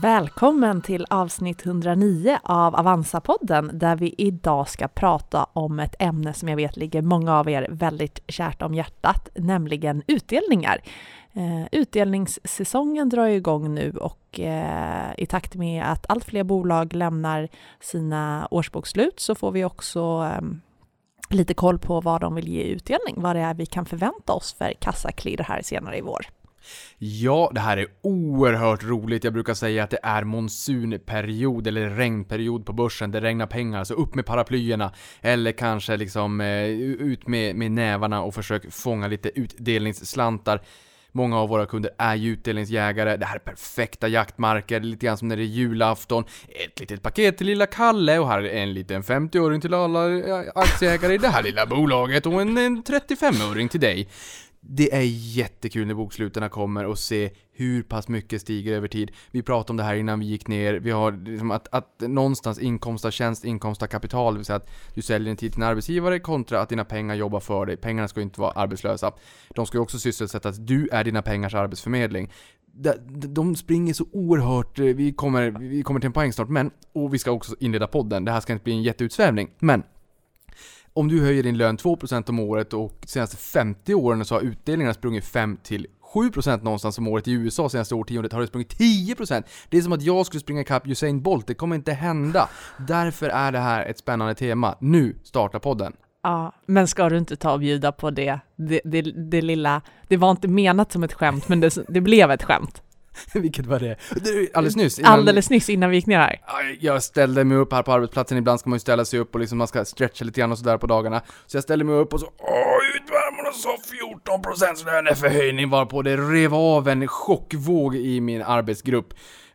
Välkommen till avsnitt 109 av Avanza-podden där vi idag ska prata om ett ämne som jag vet ligger många av er väldigt kärt om hjärtat, nämligen utdelningar. Utdelningssäsongen drar igång nu och i takt med att allt fler bolag lämnar sina årsbokslut så får vi också lite koll på vad de vill ge utdelning, vad det är vi kan förvänta oss för kassaklirr här senare i vår. Ja, det här är oerhört roligt. Jag brukar säga att det är monsunperiod eller regnperiod på börsen. Det regnar pengar, så upp med paraplyerna. Eller kanske liksom ut med nävarna och försök fånga lite utdelningsslantar. Många av våra kunder är ju utdelningsjägare. Det här är perfekta jaktmarker, lite grann som när det är julafton. Ett litet paket till lilla Kalle och här är en liten 50-öring till alla aktieägare i det här lilla bolaget och en 35-öring till dig. Det är jättekul när bokslutarna kommer och se hur pass mycket stiger över tid. Vi pratade om det här innan vi gick ner. Vi har liksom att någonstans inkomst av tjänst, inkomst av kapital. Det vill säga att du säljer en tid till en arbetsgivare kontra att dina pengar jobbar för dig. Pengarna ska inte vara arbetslösa. De ska ju också sysselsättas. Du är dina pengars arbetsförmedling. De springer så oerhört. Vi kommer till en poäng snart. Och vi ska också inleda podden. Det här ska inte bli en jätteutsvävning. Men om du höjer din lön 2% om året och senaste 50 åren så har utdelningarna sprungit 5-7% någonstans om året. I USA senaste årtiondet har det sprungit 10%. Det är som att jag skulle springa ikapp Usain Bolt. Det kommer inte hända. Därför är det här ett spännande tema. Nu startar podden. Ja, men ska du inte ta och bjuda på det lilla... Det var inte menat som ett skämt, men det blev ett skämt. Vilket var det? Alldeles nyss innan vi gick ner här. Jag ställde mig upp här på arbetsplatsen. Ibland ska man ju ställa sig upp och liksom man ska stretcha lite grann och sådär på dagarna. Så jag ställde mig upp och så utvärmar och så 14% så det är en förhöjning var på. Det rev av en chockvåg i min arbetsgrupp.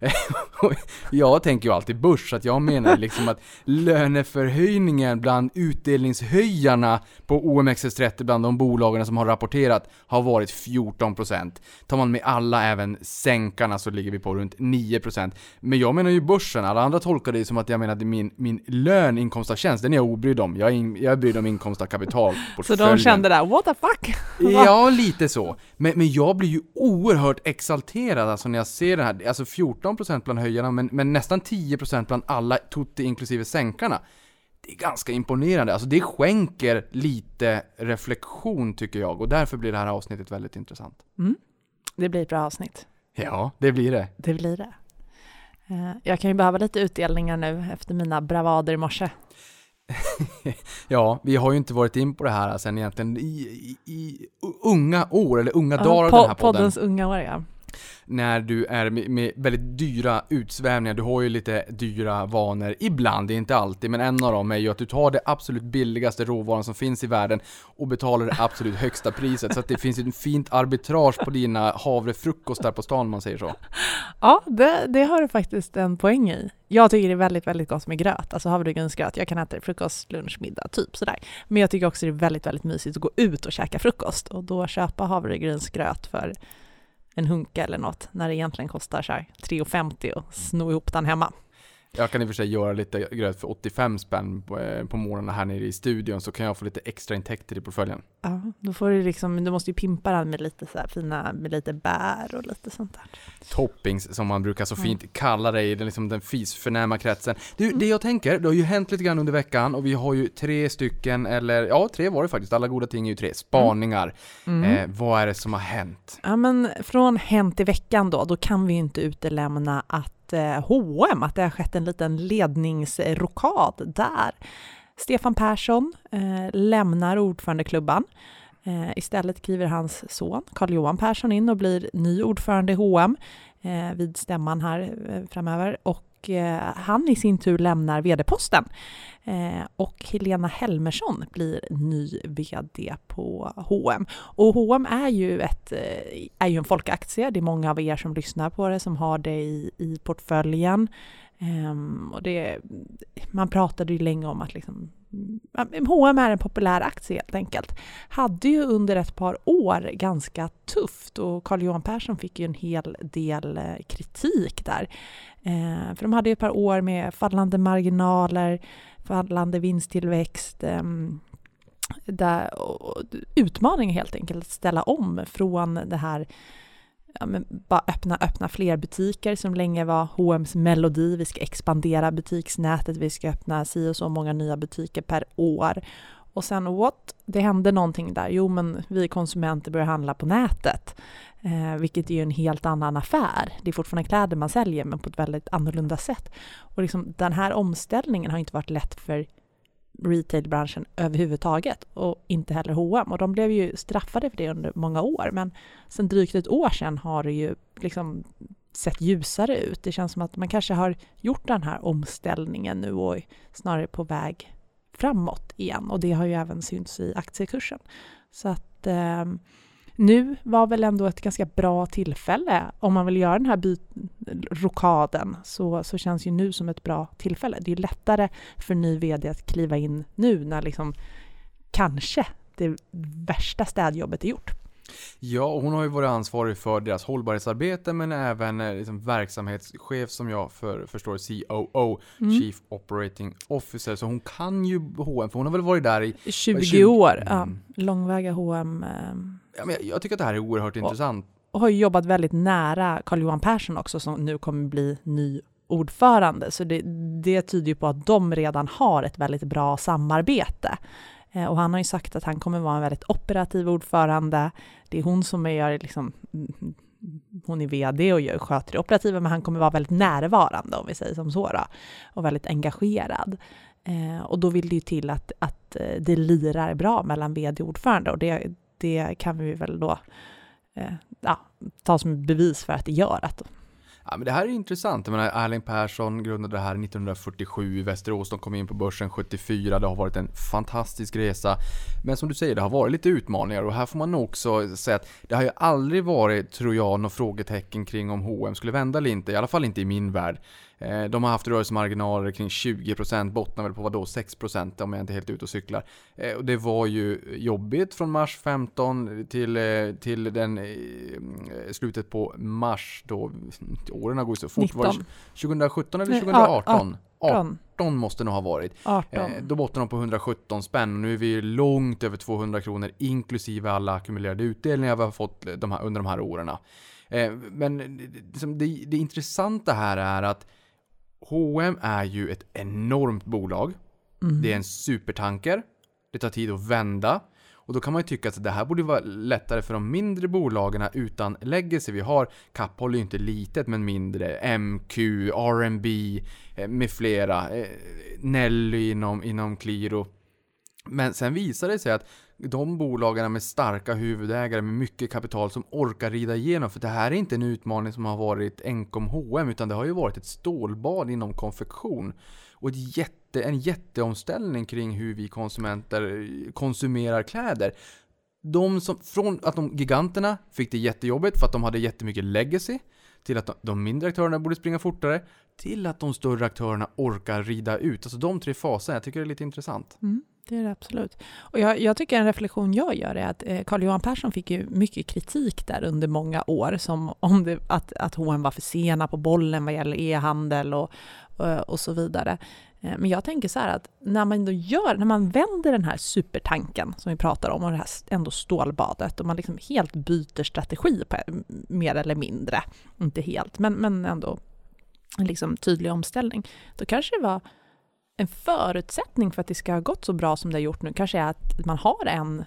Jag tänker ju alltid börs, att jag menar liksom att löneförhöjningen bland utdelningshöjarna på OMXS30 bland de bolagen som har rapporterat har varit 14%. Tar man med alla, även sänkarna, så ligger vi på runt 9%. Men jag menar ju börsen. Alla andra tolkar det som att jag menar att min lön, inkomst av tjänst, den är jag obrydd om. Jag är brydd om inkomst av kapital. Så de kände där, what the fuck? Ja, lite så. Men jag blir ju oerhört exalterad alltså när jag ser det här. Alltså 14% bland höjarna, men nästan 10% bland alla, tutti inklusive sänkarna. Det är ganska imponerande. Alltså det skänker lite reflektion tycker jag. Och därför blir det här avsnittet väldigt intressant. Det blir ett bra avsnitt. Ja, det blir det. Det blir det. Jag kan ju behöva lite utdelningar nu efter mina bravader i morse. Ja, vi har ju inte varit in på det här sen egentligen i unga år eller unga dagar av den här podden. Poddens unga år, ja. När du är med väldigt dyra utsvävningar. Du har ju lite dyra vanor ibland, det är inte alltid, men en av dem är ju att du tar det absolut billigaste råvaran som finns i världen och betalar det absolut högsta priset, så att det finns ett fint arbitrage på dina havrefrukostar på stan, man säger så. Ja, det har du faktiskt en poäng i. Jag tycker det är väldigt, väldigt gott med gröt. Alltså havregrynsgröt. Jag kan äta frukost, lunch, middag, typ sådär. Men jag tycker också det är väldigt, väldigt mysigt att gå ut och käka frukost och då köpa havregrynsgröt för en hunka eller något, när det egentligen kostar så här 3,50 och sno ihop den hemma. Jag kan i och för sig göra lite gröt för 85 spänn på morgonen här nere i studion, så kan jag få lite extra intäkter i portföljen. Ja, då får du liksom, du måste ju pimpa den med lite så här fina, med lite bär och lite sånt där. Toppings som man brukar så fint kalla det i den fisförnäma kretsen. Det jag tänker, det har ju hänt lite grann under veckan och vi har ju 3 stycken, eller ja, 3 var det faktiskt, alla goda ting är ju 3 spaningar. Vad är det som har hänt? Ja, men från hänt i veckan då kan vi ju inte utelämna att H&M, att det har skett en liten ledningsrokad där. Stefan Persson lämnar ordförandeklubban. Istället kliver hans son Carl-Johan Persson in och blir ny ordförande i H&M vid stämman här framöver. Och han i sin tur lämnar vd-posten. Och Helena Helmersson blir ny vd på H&M. Och H&M är ju en folkaktie. Det är många av er som lyssnar på det som har det i portföljen. Och man pratade ju länge om att liksom, H&M är en populär aktie helt enkelt. Hade ju under ett par år ganska tufft och Carl-Johan Persson fick ju en hel del kritik där. För de hade ju ett par år med fallande marginaler, fallande vinsttillväxt, utmaning helt enkelt att ställa om från det här bara öppna fler butiker som länge var H&M's melodi. Vi ska expandera butiksnätet, vi ska öppna si och så många nya butiker per år. Och sen det hände någonting där. Jo, men vi konsumenter börjar handla på nätet. Vilket är ju en helt annan affär. Det är fortfarande kläder man säljer, men på ett väldigt annorlunda sätt. Och liksom, den här omställningen har inte varit lätt för retailbranschen överhuvudtaget. Och inte heller H&M. Och de blev ju straffade för det under många år. Men sen drygt ett år sedan har det ju liksom sett ljusare ut. Det känns som att man kanske har gjort den här omställningen nu och snarare på väg framåt igen, och det har ju även synts i aktiekursen. Så att nu var väl ändå ett ganska bra tillfälle om man vill göra den här rokaden, så känns ju nu som ett bra tillfälle. Det är lättare för ny vd att kliva in nu när liksom kanske det värsta städjobbet är gjort. Ja, och hon har ju varit ansvarig för deras hållbarhetsarbete, men även liksom verksamhetschef som jag förstår, COO, Chief Operating Officer. Så hon kan ju H&M, för hon har väl varit där i 20 år. Ja, långväga H&M. Ja, men jag tycker att det här är oerhört intressant. Och har jobbat väldigt nära Carl-Johan Persson också, som nu kommer bli ny ordförande. Så det tyder ju på att de redan har ett väldigt bra samarbete. Och han har ju sagt att han kommer vara en väldigt operativ ordförande. Det är hon som är liksom, hon är vd och sköter det operativa, men han kommer vara väldigt närvarande, om vi säger som så då, och väldigt engagerad. Och då vill det ju till att det lirar bra mellan vd och ordförande, och det kan vi väl då ta som bevis för att det gör att. Ja, men det här är intressant. Jag menar, Erling Persson grundade det här 1947 i Västerås. De kom in på börsen 74. Det har varit en fantastisk resa. Men som du säger, det har varit lite utmaningar. Och här får man nog också säga att det har ju aldrig varit, tror jag, någon frågetecken kring om H&M skulle vända eller inte. I alla fall inte i min värld. De har haft rörelsemarginaler kring 20%, bottnar väl på 6% om jag inte är helt ute och cyklar. Och det var ju jobbigt från mars 15 till den slutet på mars, då åren har gått så fort. 19. Var det 2017 eller 2018? 18 måste nog ha varit. 18. Då bottnar de på 117 spänn, och nu är vi långt över 200 kronor inklusive alla ackumulerade utdelningar vi har fått under de här åren. Men det intressanta här är att H&M är ju ett enormt bolag. Det är en supertanker. Det tar tid att vända. Och då kan man ju tycka att det här borde vara lättare för de mindre bolagen utan legacy. Vi har Kappahl är ju inte litet, men mindre. MQ, R&B med flera. Nelly inom Qliro. Men sen visar det sig att de bolagen med starka huvudägare med mycket kapital som orkar rida igenom, för det här är inte en utmaning som har varit enkom H&M, utan det har ju varit ett stålbad inom konfektion och en jätteomställning kring hur vi konsumenter konsumerar kläder. Från att de giganterna fick det jättejobbigt för att de hade jättemycket legacy, till att de mindre aktörerna borde springa fortare, till att de större aktörerna orkar rida ut. Alltså de tre faserna, jag tycker det är lite intressant. Det är det absolut. Och jag tycker en reflektion jag gör är att Carl-Johan Persson fick ju mycket kritik där under många år, som om att H&M var för sena på bollen vad gäller e-handel och så vidare. Men jag tänker så här att när man vänder den här supertanken som vi pratar om, och det här ändå stålbadet, och man liksom helt byter strategi på, mer eller mindre, inte helt, men ändå en liksom tydlig omställning, då kanske det var en förutsättning för att det ska ha gått så bra som det har gjort nu, kanske är att man har en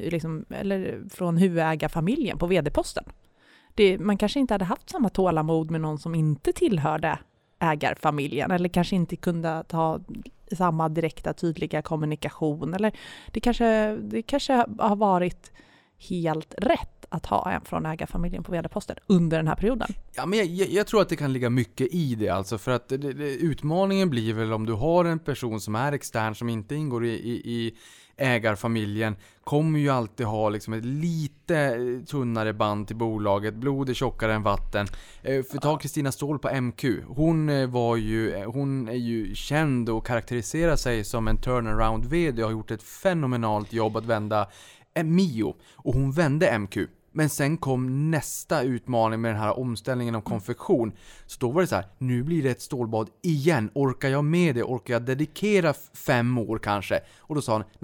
från huvudägarfamiljen på vd-posten. Man kanske inte hade haft samma tålamod med någon som inte tillhörde ägarfamiljen, eller kanske inte kunde ta samma direkta tydliga kommunikation, eller det kanske har varit helt rätt att ha en från ägarfamiljen på vd-posten under den här perioden. Ja, men jag tror att det kan ligga mycket i det, alltså, för att utmaningen blir väl om du har en person som är extern, som inte ingår i ägarfamiljen, kommer ju alltid ha liksom ett lite tunnare band till bolaget. Blod är tjockare än vatten. För ta Kristina Ståhl på MQ. Hon är ju känd och karaktäriserar sig som en turnaround-vd och har gjort ett fenomenalt jobb att vända Mio. Och hon vände MQ. Men sen kom nästa utmaning med den här omställningen av konfektion. Så då var det så här, nu blir det ett stålbad igen. Orkar jag med det? Orkar jag dedikera 5 år kanske? Och då sa han, nej,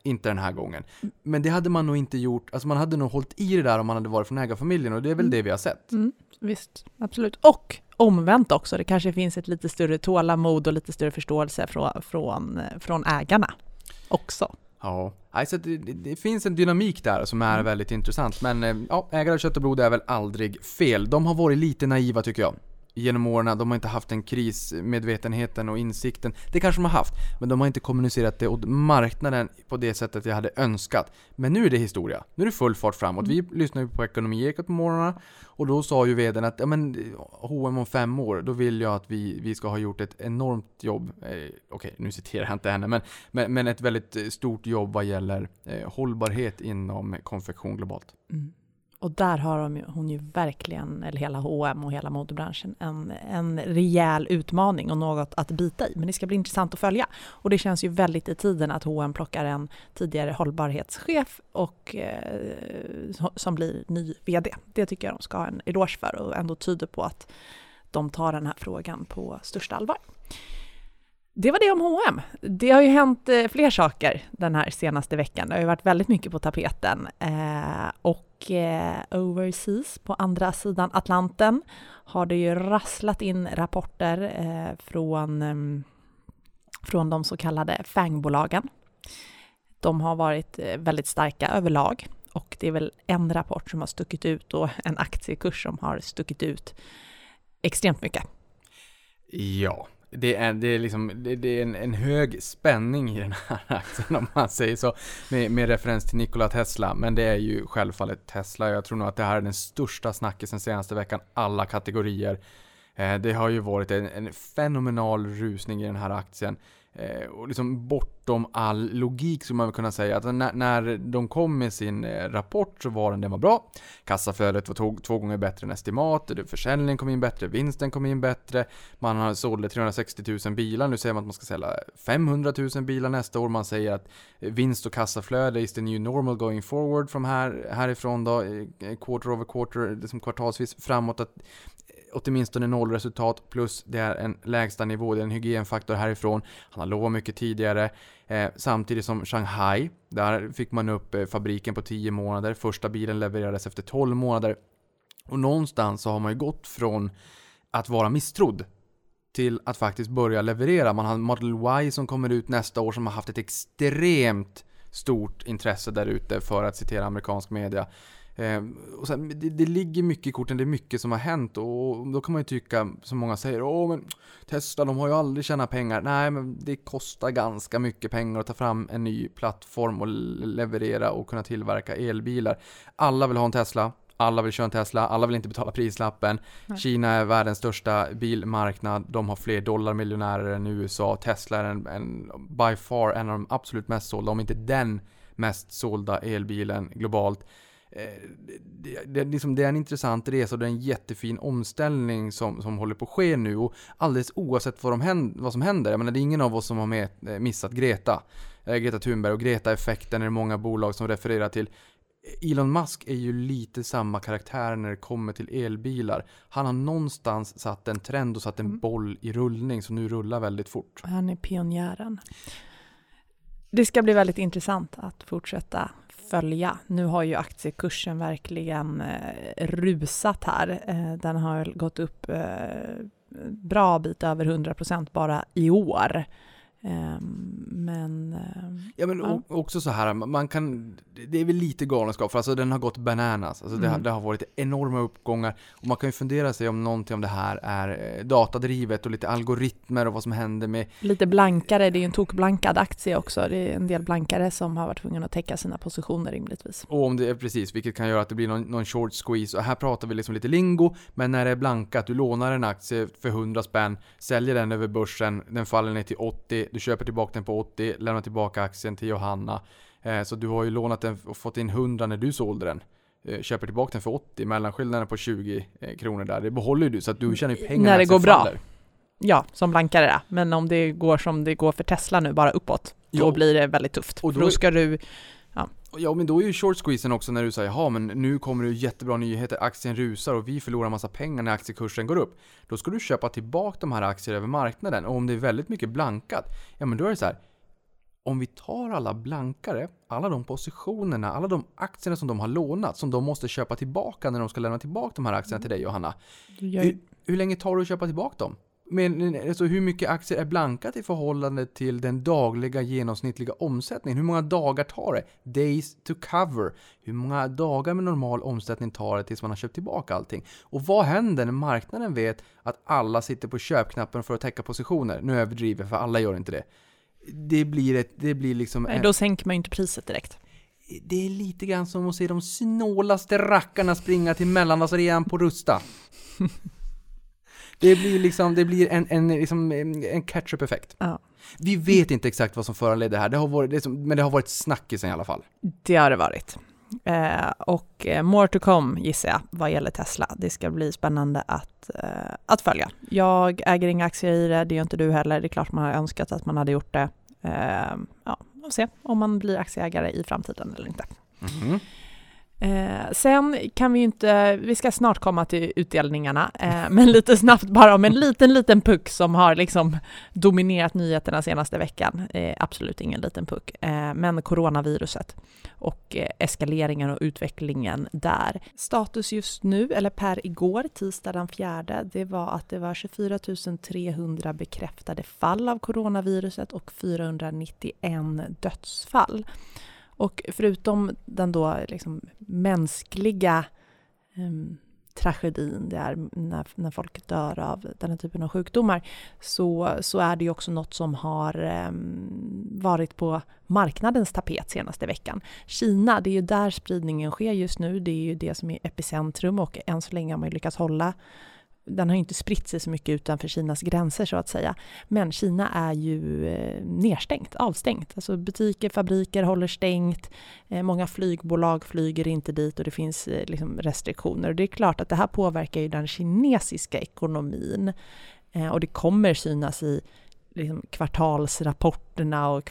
inte den här gången. Men det hade man nog inte gjort, alltså man hade nog hållit i det där om man hade varit från ägarfamiljen, och det är väl det vi har sett. Visst, absolut. Och omvänt också, det kanske finns ett lite större tålamod och lite större förståelse från ägarna också. Ja, alltså det finns en dynamik där som är väldigt intressant. Men ja, ägare av kött och blod är väl aldrig fel. De har varit lite naiva tycker jag. Genom åren, de har inte haft en krismedvetenheten och insikten. Det kanske de har haft, men de har inte kommunicerat det åt marknaden på det sättet jag hade önskat. Men nu är det historia. Nu är det full fart framåt. Vi lyssnar ju på Ekonomiekot på morgonen, och då sa ju vdn att H&M om 5 år, då vill jag att vi ska ha gjort ett enormt jobb. Okej, nu citerar jag inte henne, men ett väldigt stort jobb vad gäller hållbarhet inom konfektion globalt. Och där har hon ju verkligen, eller hela H&M och hela modebranschen, en rejäl utmaning och något att bita i. Men det ska bli intressant att följa. Och det känns ju väldigt i tiden att H&M plockar en tidigare hållbarhetschef och som blir ny vd. Det tycker jag de ska ha en eloge för, och ändå tyder på att de tar den här frågan på största allvar. Det var det om H&M. Det har ju hänt fler saker den här senaste veckan. Det har ju varit väldigt mycket på tapeten. Och overseas, på andra sidan Atlanten, har det ju rasslat in rapporter från de så kallade FANG-bolagen. De har varit väldigt starka överlag. Och det är väl en rapport som har stuckit ut, och en aktiekurs som har stuckit ut extremt mycket. Ja. Det är en hög spänning i den här aktien, om man säger så, med referens till Nikola Tesla. Men det är ju självfallet Tesla. Jag tror nog att det här är den största snackisen senaste veckan, alla kategorier. Det har ju varit en fenomenal rusning i den här aktien. Och liksom bortom all logik, som man vill kunna säga. Att när de kom med sin rapport så var den var bra. Kassaflödet var 2 gånger bättre än estimat. Försäljningen kom in bättre, vinsten kom in bättre. Man har sålt 360 000 bilar. Nu säger man att man ska sälja 500 000 bilar nästa år. Man säger att vinst och kassaflöde is the new normal going forward från härifrån då, quarter over quarter, liksom kvartalsvis framåt, att åtminstone 0 resultat, plus det är en lägsta nivå, det är en hygienfaktor härifrån. Han har lovat mycket tidigare. Samtidigt som Shanghai, där fick man upp fabriken på 10 månader. Första bilen levererades efter 12 månader. Och någonstans så har man ju gått från att vara misstrodd till att faktiskt börja leverera. Man har Model Y som kommer ut nästa år, som har haft ett extremt stort intresse där ute, för att citera amerikansk media. Och sen, det ligger mycket i korten, det är mycket som har hänt, och då kan man ju tycka, som många säger, men Tesla, de har ju aldrig tjänat pengar. Nej, men det kostar ganska mycket pengar att ta fram en ny plattform och leverera och kunna tillverka elbilar. Alla vill ha en Tesla, alla vill köra en Tesla, alla vill inte betala prislappen. Nej. Kina är världens största bilmarknad, de har fler dollarmiljonärer än USA. Tesla är en by far en av de absolut mest sålda, om inte den mest sålda elbilen globalt. Det är en intressant resa, och det är en jättefin omställning som håller på att ske nu, och alldeles oavsett vad som händer. Jag menar, det är ingen av oss som har missat Greta Thunberg, och Greta-effekten är det många bolag som refererar till. Elon Musk är ju lite samma karaktär när det kommer till elbilar. Han har någonstans satt en trend och satt en boll i rullning, som nu rullar väldigt fort. Han är pionjären. Det ska bli väldigt intressant att fortsätta följa. Nu har ju aktiekursen verkligen rusat här. Den har gått upp bra bit över 100% bara i år. Men också så här, det är väl lite galenskap, för alltså den har gått bananas, alltså det har varit enorma uppgångar, och man kan ju fundera sig om någonting, om det här är datadrivet och lite algoritmer och vad som händer med lite blankare. Det är ju en tokblankad aktie också, det är en del blankare som har varit tvungna att täcka sina positioner rimligtvis, och om det är precis, vilket kan göra att det blir någon short squeeze. Och här pratar vi liksom lite lingo, men när det är blankat, du lånar en aktie för 100 spänn, säljer den över börsen, den faller ner till 80, du köper tillbaka den på 80, lämnar tillbaka aktien till Johanna. Så du har ju lånat den och fått in 100 när du sålde den. Köper tillbaka den för 80, mellanskillnaden på 20 kronor där. Det behåller du, så att du tjänar ju pengar när det går bra. Ja, som blankare det. Men om det går som det går för Tesla nu, bara uppåt, då blir det väldigt tufft. Och då ska du... Ja, men då är ju short squeezen också när du säger, men nu kommer det jättebra nyheter, aktien rusar och vi förlorar massa pengar när aktiekursen går upp. Då ska du köpa tillbaka de här aktierna över marknaden, och om det är väldigt mycket blankat, men då är det så här, om vi tar alla blankare, alla de positionerna, alla de aktierna som de har lånat, som de måste köpa tillbaka när de ska lämna tillbaka de här aktierna till dig, Johanna. Hur länge tar det att köpa tillbaka dem? Men alltså, hur mycket aktier är blankat i förhållande till den dagliga genomsnittliga omsättningen? Hur många dagar tar det? Days to cover. Hur många dagar med normal omsättning tar det tills man har köpt tillbaka allting? Och vad händer när marknaden vet att alla sitter på köpknappen för att täcka positioner? Nu överdriver, för alla gör inte det. Det blir liksom... Nej, då sänker man ju inte priset direkt. Det är lite grann som att se de snålaste rackarna springa till mellandagsrean på Rusta. Det blir en catch-up-effekt. Ja. Vi vet inte exakt vad som föranledde det här. Men det har varit snackisen i alla fall. Det har det varit. Och more to come, gissar jag, vad gäller Tesla. Det ska bli spännande att följa. Jag äger inga aktier i det, det gör inte du heller. Det är klart man har önskat att man hade gjort det. Vi får se om man blir aktieägare i framtiden eller inte. Mm. Sen kan vi ska snart komma till utdelningarna, men lite snabbt bara om en liten puck som har liksom dominerat nyheterna senaste veckan. Absolut ingen liten puck, men coronaviruset och eskaleringen och utvecklingen där. Status just nu, eller per igår, tisdag den 4, det var att det var 24 300 bekräftade fall av coronaviruset och 491 dödsfall. Och förutom den då liksom mänskliga tragedin, det är när folk dör av den här typen av sjukdomar, så är det ju också något som har varit på marknadens tapet senaste veckan. Kina, det är ju där spridningen sker just nu, det är ju det som är epicentrum, och än så länge har man ju lyckats hålla. Den har inte spritt sig så mycket utanför Kinas gränser så att säga. Men Kina är ju nedstängt, avstängt. Alltså butiker, fabriker håller stängt. Många flygbolag flyger inte dit och det finns liksom restriktioner. Och det är klart att det här påverkar ju den kinesiska ekonomin. Och det kommer synas i liksom kvartalsrapporterna och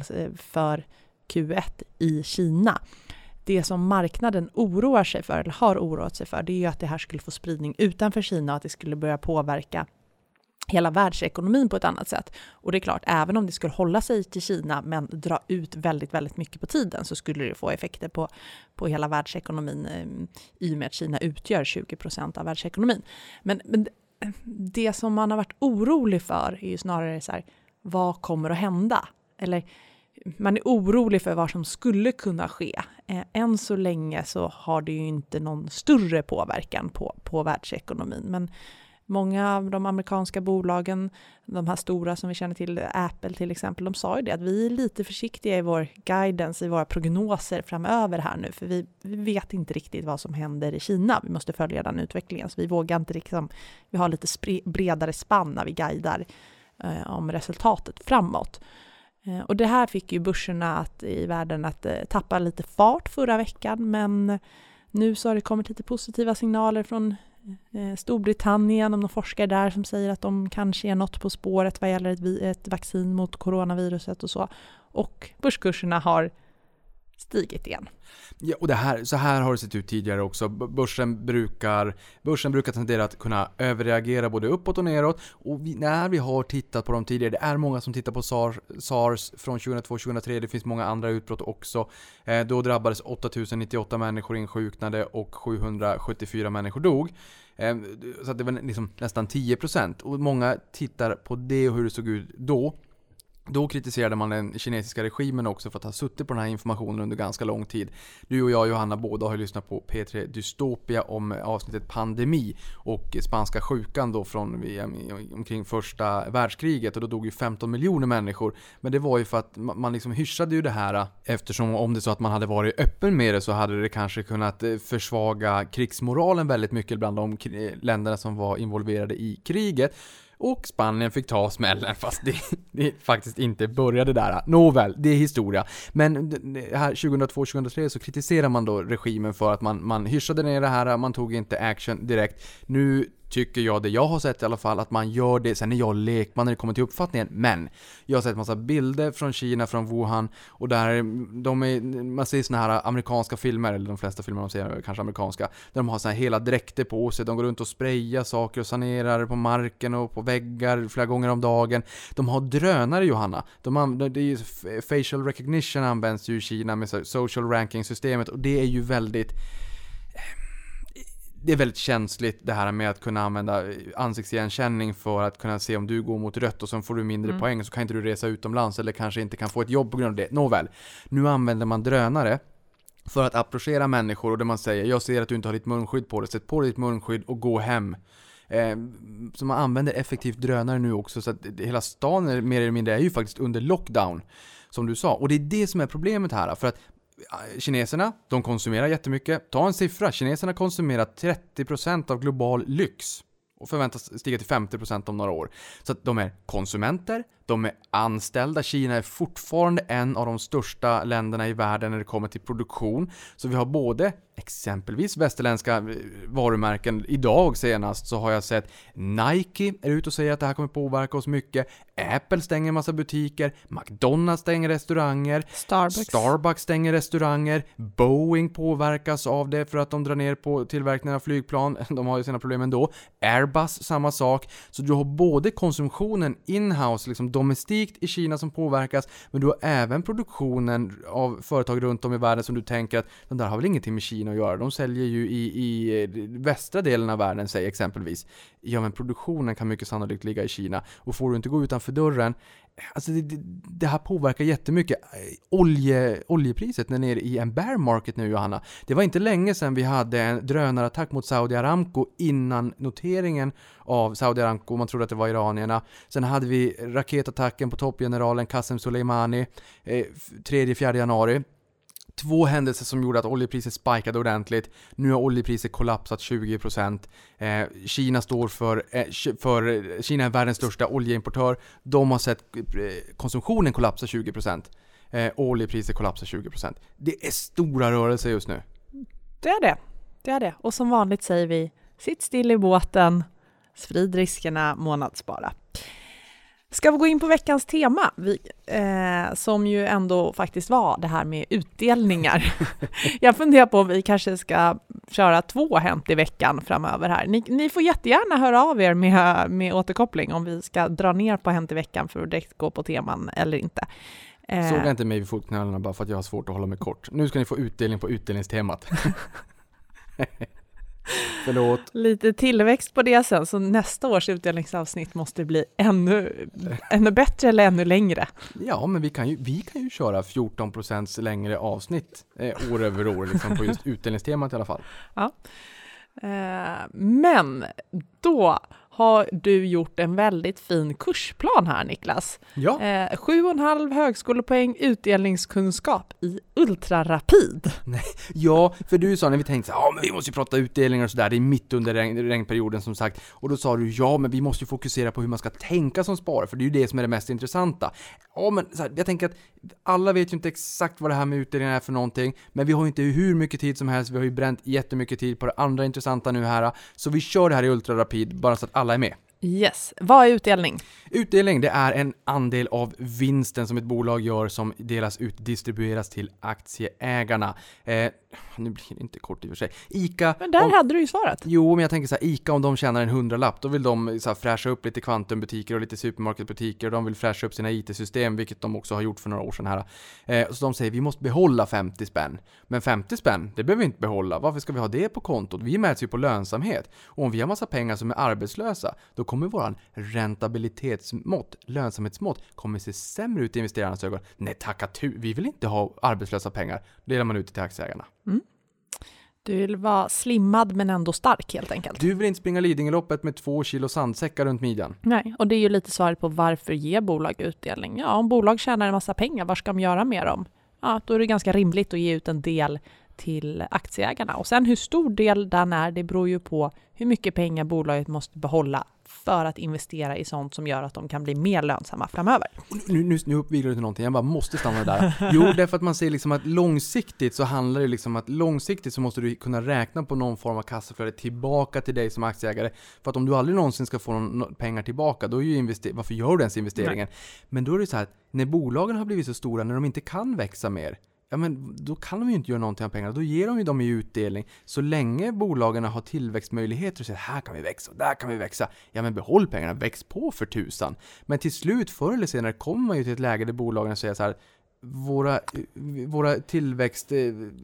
för Q1 i Kina. Det som marknaden oroar sig för, eller har oroat sig för, det är ju att det här skulle få spridning utanför Kina och att det skulle börja påverka hela världsekonomin på ett annat sätt. Och det är klart, även om det skulle hålla sig till Kina men dra ut väldigt, väldigt mycket på tiden, så skulle det få effekter på hela världsekonomin i och med att Kina utgör 20% av världsekonomin. Men det som man har varit orolig för är ju snarare så här, vad kommer att hända? Eller man är orolig för vad som skulle kunna ske. Än så länge så har det ju inte någon större påverkan på världsekonomin. Men många av de amerikanska bolagen, de här stora som vi känner till, Apple till exempel, de sa ju det att vi är lite försiktiga i vår guidance, i våra prognoser framöver här nu. För vi vet inte riktigt vad som händer i Kina. Vi måste följa den utvecklingen. Så vi vågar inte liksom, vi har lite bredare spann när vi guidar om resultatet framåt. Och det här fick ju börserna i världen att tappa lite fart förra veckan, men nu så har det kommit lite positiva signaler från Storbritannien om de forskare där som säger att de kanske är något på spåret vad gäller ett vaccin mot coronaviruset och så. Och börskurserna har stigit igen. Ja, och så här har det sett ut tidigare också. Börsen brukar tendera att kunna överreagera både uppåt och neråt. Och när vi har tittat på dem tidigare, det är många som tittar på SARS från 2002-2003, det finns många andra utbrott också. Då drabbades 8098 människor, insjuknade och 774 människor dog. Så att det var liksom nästan 10%. Och många tittar på det och hur det såg ut då. Då kritiserade man den kinesiska regimen också för att ha suttit på den här informationen under ganska lång tid. Du och jag, Johanna, båda har lyssnat på P3 Dystopia om avsnittet pandemi och spanska sjukan då från omkring första världskriget, och då dog ju 15 miljoner människor. Men det var ju för att man liksom hyschade ju det här, eftersom om det så att man hade varit öppen med det så hade det kanske kunnat försvaga krigsmoralen väldigt mycket bland de länderna som var involverade i kriget. Och Spanien fick ta smällen, fast det faktiskt inte började där. Nåväl, det är historia. Men här 2002-2003 så kritiserar man då regimen för att man hyschade ner det här, man tog inte action direkt. Nu tycker jag, det jag har sett i alla fall, att man gör det. Sen är jag lekman när det kommer till uppfattningen, men jag har sett massa bilder från Kina, från Wuhan, och där man ser såna här amerikanska filmer, eller de flesta filmer man ser är kanske amerikanska, där de har såna här hela dräkter på sig, de går runt och sprayar saker och sanerar på marken och på väggar flera gånger om dagen. De har drönare, Johanna. Facial recognition används ju i Kina med social ranking-systemet, och det är ju väldigt känsligt, det här med att kunna använda ansiktsigenkänning för att kunna se om du går mot rött och så får du mindre poäng, så kan inte du resa utomlands eller kanske inte kan få ett jobb på grund av det. Nåväl, nu använder man drönare för att approchera människor, och där man säger, jag ser att du inte har ditt munskydd på dig, sätt på ditt munskydd och gå hem. Så man använder effektivt drönare nu också, så att hela stan mer eller mindre är ju faktiskt under lockdown, som du sa. Och det är det som är problemet här, för att kineserna, de konsumerar jättemycket. Ta en siffra, kineserna konsumerar 30% av global lyx och förväntas stiga till 50% om några år. Så att de är konsumenter, de är anställda. Kina är fortfarande en av de största länderna i världen när det kommer till produktion. Så vi har både exempelvis västerländska varumärken. Idag senast så har jag sett Nike är ute och säger att det här kommer påverka oss mycket. Apple stänger en massa butiker. McDonald's stänger restauranger. Starbucks stänger restauranger. Boeing påverkas av det för att de drar ner på tillverkningen av flygplan. De har ju sina problem ändå. Airbus, samma sak. Så du har både konsumtionen in-house, liksom domestikt i Kina, som påverkas, men du har även produktionen av företag runt om i världen som du tänker att de där har väl ingenting med Kina att göra. De säljer ju i västra delen av världen, säg exempelvis. Ja, men produktionen kan mycket sannolikt ligga i Kina. Och får du inte gå utanför dörren, alltså det här påverkar jättemycket. Oljepriset är nere i en bear market nu, Johanna. Det var inte länge sedan vi hade en drönarattack mot Saudi Aramco innan noteringen av Saudi Aramco. Man trodde att det var iranierna. Sen hade vi raketattacken på toppgeneralen Qasem Soleimani 3-4 januari. 2 händelser som gjorde att oljepriset spikade ordentligt. Nu har oljepriset kollapsat 20%. Kina står för Kina är världens största oljeimportör. De har sett konsumtionen kollapsa 20%. Oljepriset kollapsar 20%. Det är stora rörelser just nu. Det är det. Och som vanligt säger vi, sitt still i båten, sprid riskerna, månadsspara. Ska vi gå in på veckans tema, som ju ändå faktiskt var det här med utdelningar. Jag funderar på om vi kanske ska köra 2 Hänt i veckan framöver här. Ni får jättegärna höra av er med återkoppling om vi ska dra ner på Hänt i veckan för att direkt gå på teman eller inte. Såg inte mig vid fotknölarna bara för att jag har svårt att hålla mig kort. Nu ska ni få utdelning på utdelningstemat. Förlåt. Lite tillväxt på det sen, så nästa års utdelningsavsnitt måste bli ännu bättre eller ännu längre. Ja, men vi kan ju köra 14% längre avsnitt år över år liksom, på just utdelningstemat i alla fall. Ja. Men då har du gjort en väldigt fin kursplan här, Niklas. Ja. 7,5 högskolepoäng utdelningskunskap i ultrarapid. Nej, ja, för du sa när vi tänkte men vi måste ju prata utdelningar och sådär, det är mitt under regnperioden som sagt. Och då sa du, men vi måste ju fokusera på hur man ska tänka som sparare, för det är ju det som är det mest intressanta. Ja, men så här, jag tänker att alla vet ju inte exakt vad det här med utdelningar är för någonting, men vi har ju inte hur mycket tid som helst, vi har ju bränt jättemycket tid på det andra intressanta nu här, så vi kör det här i ultrarapid bara så att alla är med. Yes. Vad är utdelning? Utdelning, det är en andel av vinsten som ett bolag gör som distribueras till aktieägarna. Nu blir det inte kort i och för sig. ICA... Men där hade du ju svarat. Jo, men jag tänker så här, ICA om de tjänar en 100-lapp, då vill de så här fräscha upp lite kvantumbutiker och lite supermarketbutiker, och de vill fräscha upp sina IT-system, vilket de också har gjort för några år sedan här. Så de säger, vi måste behålla 50 spänn. Men 50 spänn, det behöver vi inte behålla. Varför ska vi ha det på kontot? Vi mäts ju på lönsamhet. Och om vi har massa pengar som är arbetslösa, då kommer våran rentabilitetsmått, lönsamhetsmått, kommer se sämre ut i investerarnas ögon. Nej, vi vill inte ha arbetslösa pengar. Det delar man ut till aktieägarna. Mm. Du vill vara slimmad men ändå stark helt enkelt. Du vill inte springa Lidingöloppet med 2 kilo sandsäckar runt midjan. Nej, och det är ju lite svaret på varför ger bolag utdelning. Ja, om bolag tjänar en massa pengar, vad ska de göra med dem? Ja, då är det ganska rimligt att ge ut en del till aktieägarna. Och sen hur stor del den är, det beror ju på hur mycket pengar bolaget måste behålla för att investera i sånt som gör att de kan bli mer lönsamma framöver. Nu uppviglar du till någonting, jag bara måste stanna där. Jo, därför att man säger liksom att långsiktigt så handlar det liksom att långsiktigt så måste du kunna räkna på någon form av kassaflöde tillbaka till dig som aktieägare. För att om du aldrig någonsin ska få pengar tillbaka, då är ju varför gör du ens investeringen? Nej. Men då är det så här, när bolagen har blivit så stora, när de inte kan växa mer, ja men då kan de ju inte göra någonting av pengarna. Då ger de ju dem i utdelning. Så länge bolagen har tillväxtmöjligheter och säger här kan vi växa och där kan vi växa. Ja men behåll pengarna, väx på för tusan. Men till slut, förr eller senare, kommer man ju till ett läge där bolagen säger så här, våra tillväxt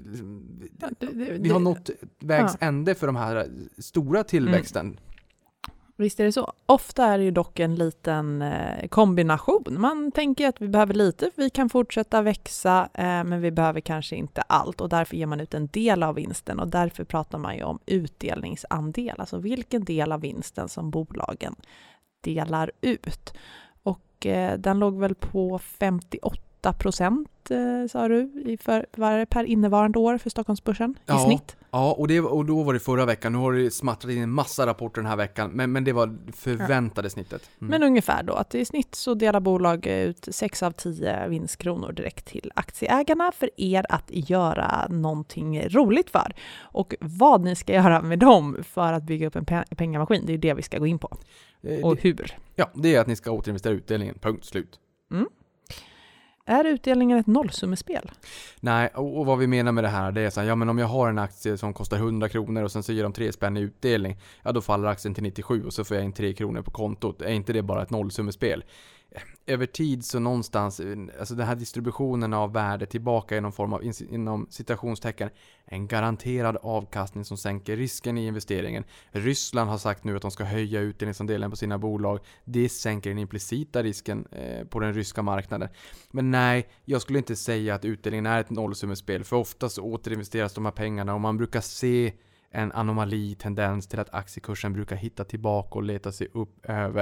vi har nått vägs ände för de här stora tillväxten. Visst är det så. Ofta är det ju dock en liten kombination. Man tänker att vi behöver lite, vi kan fortsätta växa, men vi behöver kanske inte allt. Och därför ger man ut en del av vinsten. Och därför pratar man ju om utdelningsandel. Alltså vilken del av vinsten som bolagen delar ut. Och den låg väl på 58%, sa du, per innevarande år för Stockholmsbörsen i snitt. Ja, och då var det förra veckan. Nu har det smattrat in en massa rapporter den här veckan. Men det var förväntade snittet. Men ungefär då, att i snitt så delar bolag ut 6 av 10 vinstkronor direkt till aktieägarna för er att göra någonting roligt för. Och vad ni ska göra med dem för att bygga upp en pengamaskin, det är det vi ska gå in på. Och hur? Ja, det är att ni ska återinvestera utdelningen. Punkt, slut. Är utdelningen ett nollsummespel? Nej, och vad vi menar med det här, det är så här, ja men om jag har en aktie som kostar 100 kronor och sen så ger de 3 spänn i utdelning, ja då faller aktien till 97 och så får jag in 3 kronor på kontot. Är inte det bara ett nollsummespel? Över tid så någonstans, alltså den här distributionen av värde tillbaka i någon form av, inom citationstecken, en garanterad avkastning som sänker risken i investeringen. Ryssland har sagt nu att de ska höja utdelningsandelen på sina bolag. Det sänker den implicita risken på den ryska marknaden. Men nej, jag skulle inte säga att utdelningen är ett nollsummespel, för ofta så återinvesteras de här pengarna och man brukar se en anomali, tendens till att aktiekursen brukar hitta tillbaka och leta sig upp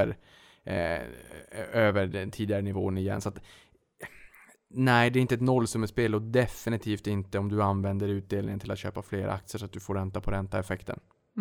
över den tidigare nivån igen. Så att, nej, det är inte ett nollsummespel och definitivt inte om du använder utdelningen till att köpa fler aktier så att du får ränta på ränta-effekten.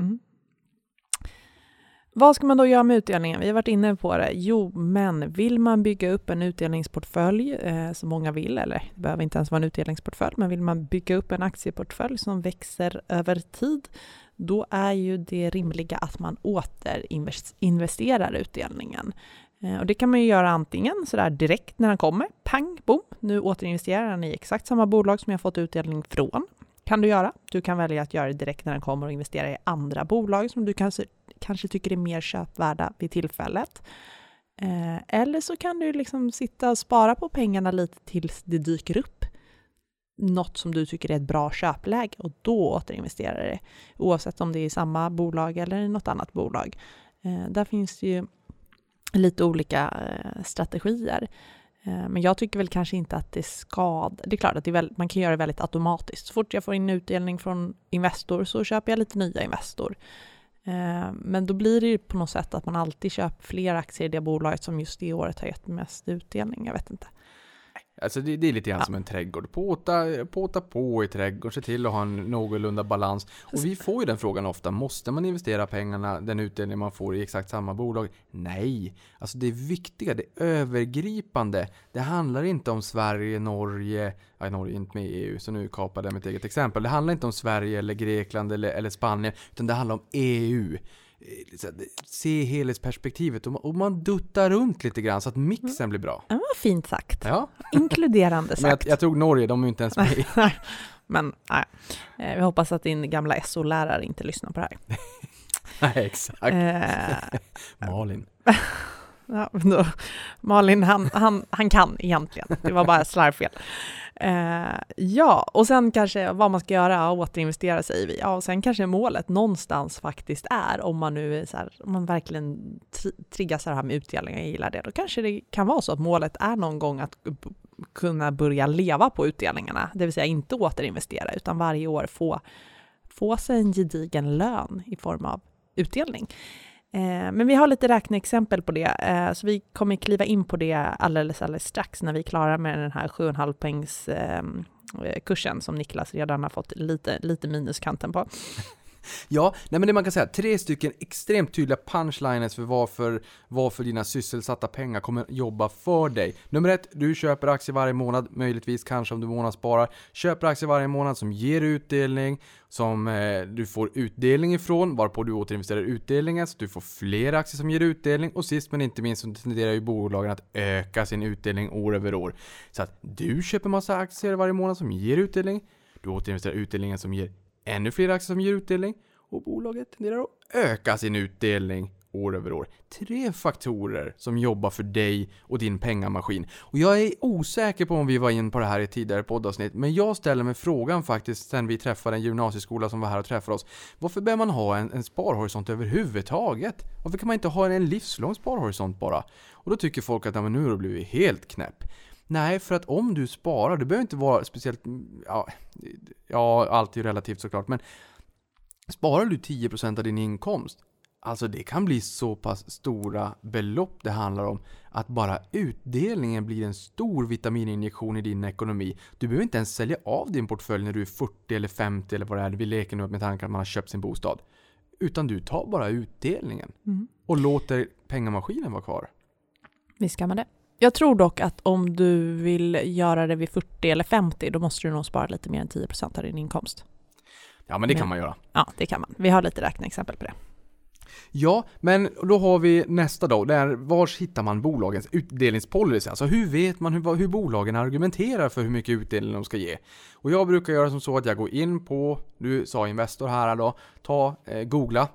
Vad ska man då göra med utdelningen? Vi har varit inne på det. Jo, men vill man bygga upp en utdelningsportfölj som många vill, eller det behöver inte ens vara en utdelningsportfölj, men vill man bygga upp en aktieportfölj som växer över tid, då är ju det rimliga att man återinvesterar utdelningen. Och det kan man ju göra antingen sådär direkt när den kommer, pang, boom, nu återinvesterar den i exakt samma bolag som jag fått utdelning från. Kan du göra. Du kan välja att göra det direkt när den kommer och investera i andra bolag som du kanske tycker är mer köpvärda vid tillfället. Eller så kan du liksom sitta och spara på pengarna lite tills det dyker upp något som du tycker är ett bra köpläge och då återinvesterar det, oavsett om det är i samma bolag eller i något annat bolag. Där finns det ju lite olika strategier. Men jag tycker väl kanske inte att det skadar. Det är klart att man kan göra det väldigt automatiskt. Så fort jag får in utdelning från Investor så köper jag lite nya Investor. Men då blir det ju på något sätt att man alltid köper fler aktier i det bolaget som just det året har gett mest utdelning. Jag vet inte. Alltså det är lite grann som en trädgård. Påta på i trädgård, se till att ha en någorlunda balans. Och vi får ju den frågan ofta. Måste man investera pengarna, den utdelning man får i exakt samma bolag? Nej. Alltså det viktiga, det övergripande. Det handlar inte om Sverige, Norge är inte med i EU, så nu kapade jag mitt eget exempel. Det handlar inte om Sverige eller Grekland eller Spanien, utan det handlar om EU. Se helhetsperspektivet och man duttar runt lite grann så att mixen blir bra. Det var fint sagt. Ja. Inkluderande sagt. Men jag tror Norge, de är ju inte ens med. Men nej. Vi hoppas att din gamla SO-lärare inte lyssnar på det här. Nej, exakt. Malin. Ja, då, Malin, han kan egentligen. Det var bara slarvfel. Ja, och sen kanske vad man ska göra, återinvestera säger vi. Ja, och sen kanske målet någonstans faktiskt är, om man nu är så här, om man verkligen triggar så här med utdelningar, jag gillar det, då kanske det kan vara så att målet är någon gång att kunna börja leva på utdelningarna, det vill säga inte återinvestera utan varje år få sig en gedigen lön i form av utdelning. Men vi har lite räkneexempel på det, så vi kommer kliva in på det alldeles strax när vi är klara med den här 7,5 poängs kursen som Niklas redan har fått lite minuskanten på. Ja, nej men det man kan säga, 3 stycken extremt tydliga punchlines för varför dina sysselsatta pengar kommer jobba för dig. Nummer 1, du köper aktier varje månad, möjligtvis kanske om du månadssparar. Köper aktier varje månad som ger utdelning, som du får utdelning ifrån, varpå du återinvesterar utdelningen så du får fler aktier som ger utdelning. Och sist men inte minst så tenderar ju bolagen att öka sin utdelning år över år. Så att du köper massa aktier varje månad som ger utdelning, du återinvesterar utdelningen som ger ännu fler aktier som ger utdelning och bolaget tenderar att öka sin utdelning år över år. 3 faktorer som jobbar för dig och din pengamaskin. Och jag är osäker på om vi var in på det här i tidigare poddavsnitt, men jag ställer mig frågan faktiskt sen vi träffade en gymnasieskola som var här och träffade oss. Varför bör man ha en sparhorisont överhuvudtaget? Varför kan man inte ha en livslång sparhorisont bara? Och då tycker folk att nu har det blivit helt knäpp. Nej, för att om du sparar, det behöver inte vara speciellt, ja allt är relativt såklart, men sparar du 10% av din inkomst, alltså det kan bli så pass stora belopp det handlar om att bara utdelningen blir en stor vitamininjektion i din ekonomi. Du behöver inte ens sälja av din portfölj när du är 40 eller 50 eller vad det är, vi leker nu med tanken att man har köpt sin bostad. Utan du tar bara utdelningen och låter pengamaskinen vara kvar. Visst kan man det. Jag tror dock att om du vill göra det vid 40 eller 50, då måste du nog spara lite mer än 10% av din inkomst. Ja, men det kan man göra. Ja, det kan man. Vi har lite räkneexempel på det. Ja, men då har vi nästa då. Var hittar man bolagens utdelningspolicy? Alltså hur vet man hur bolagen argumenterar för hur mycket utdelning de ska ge? Och jag brukar göra som så att jag går in på, du sa Investor här då, googla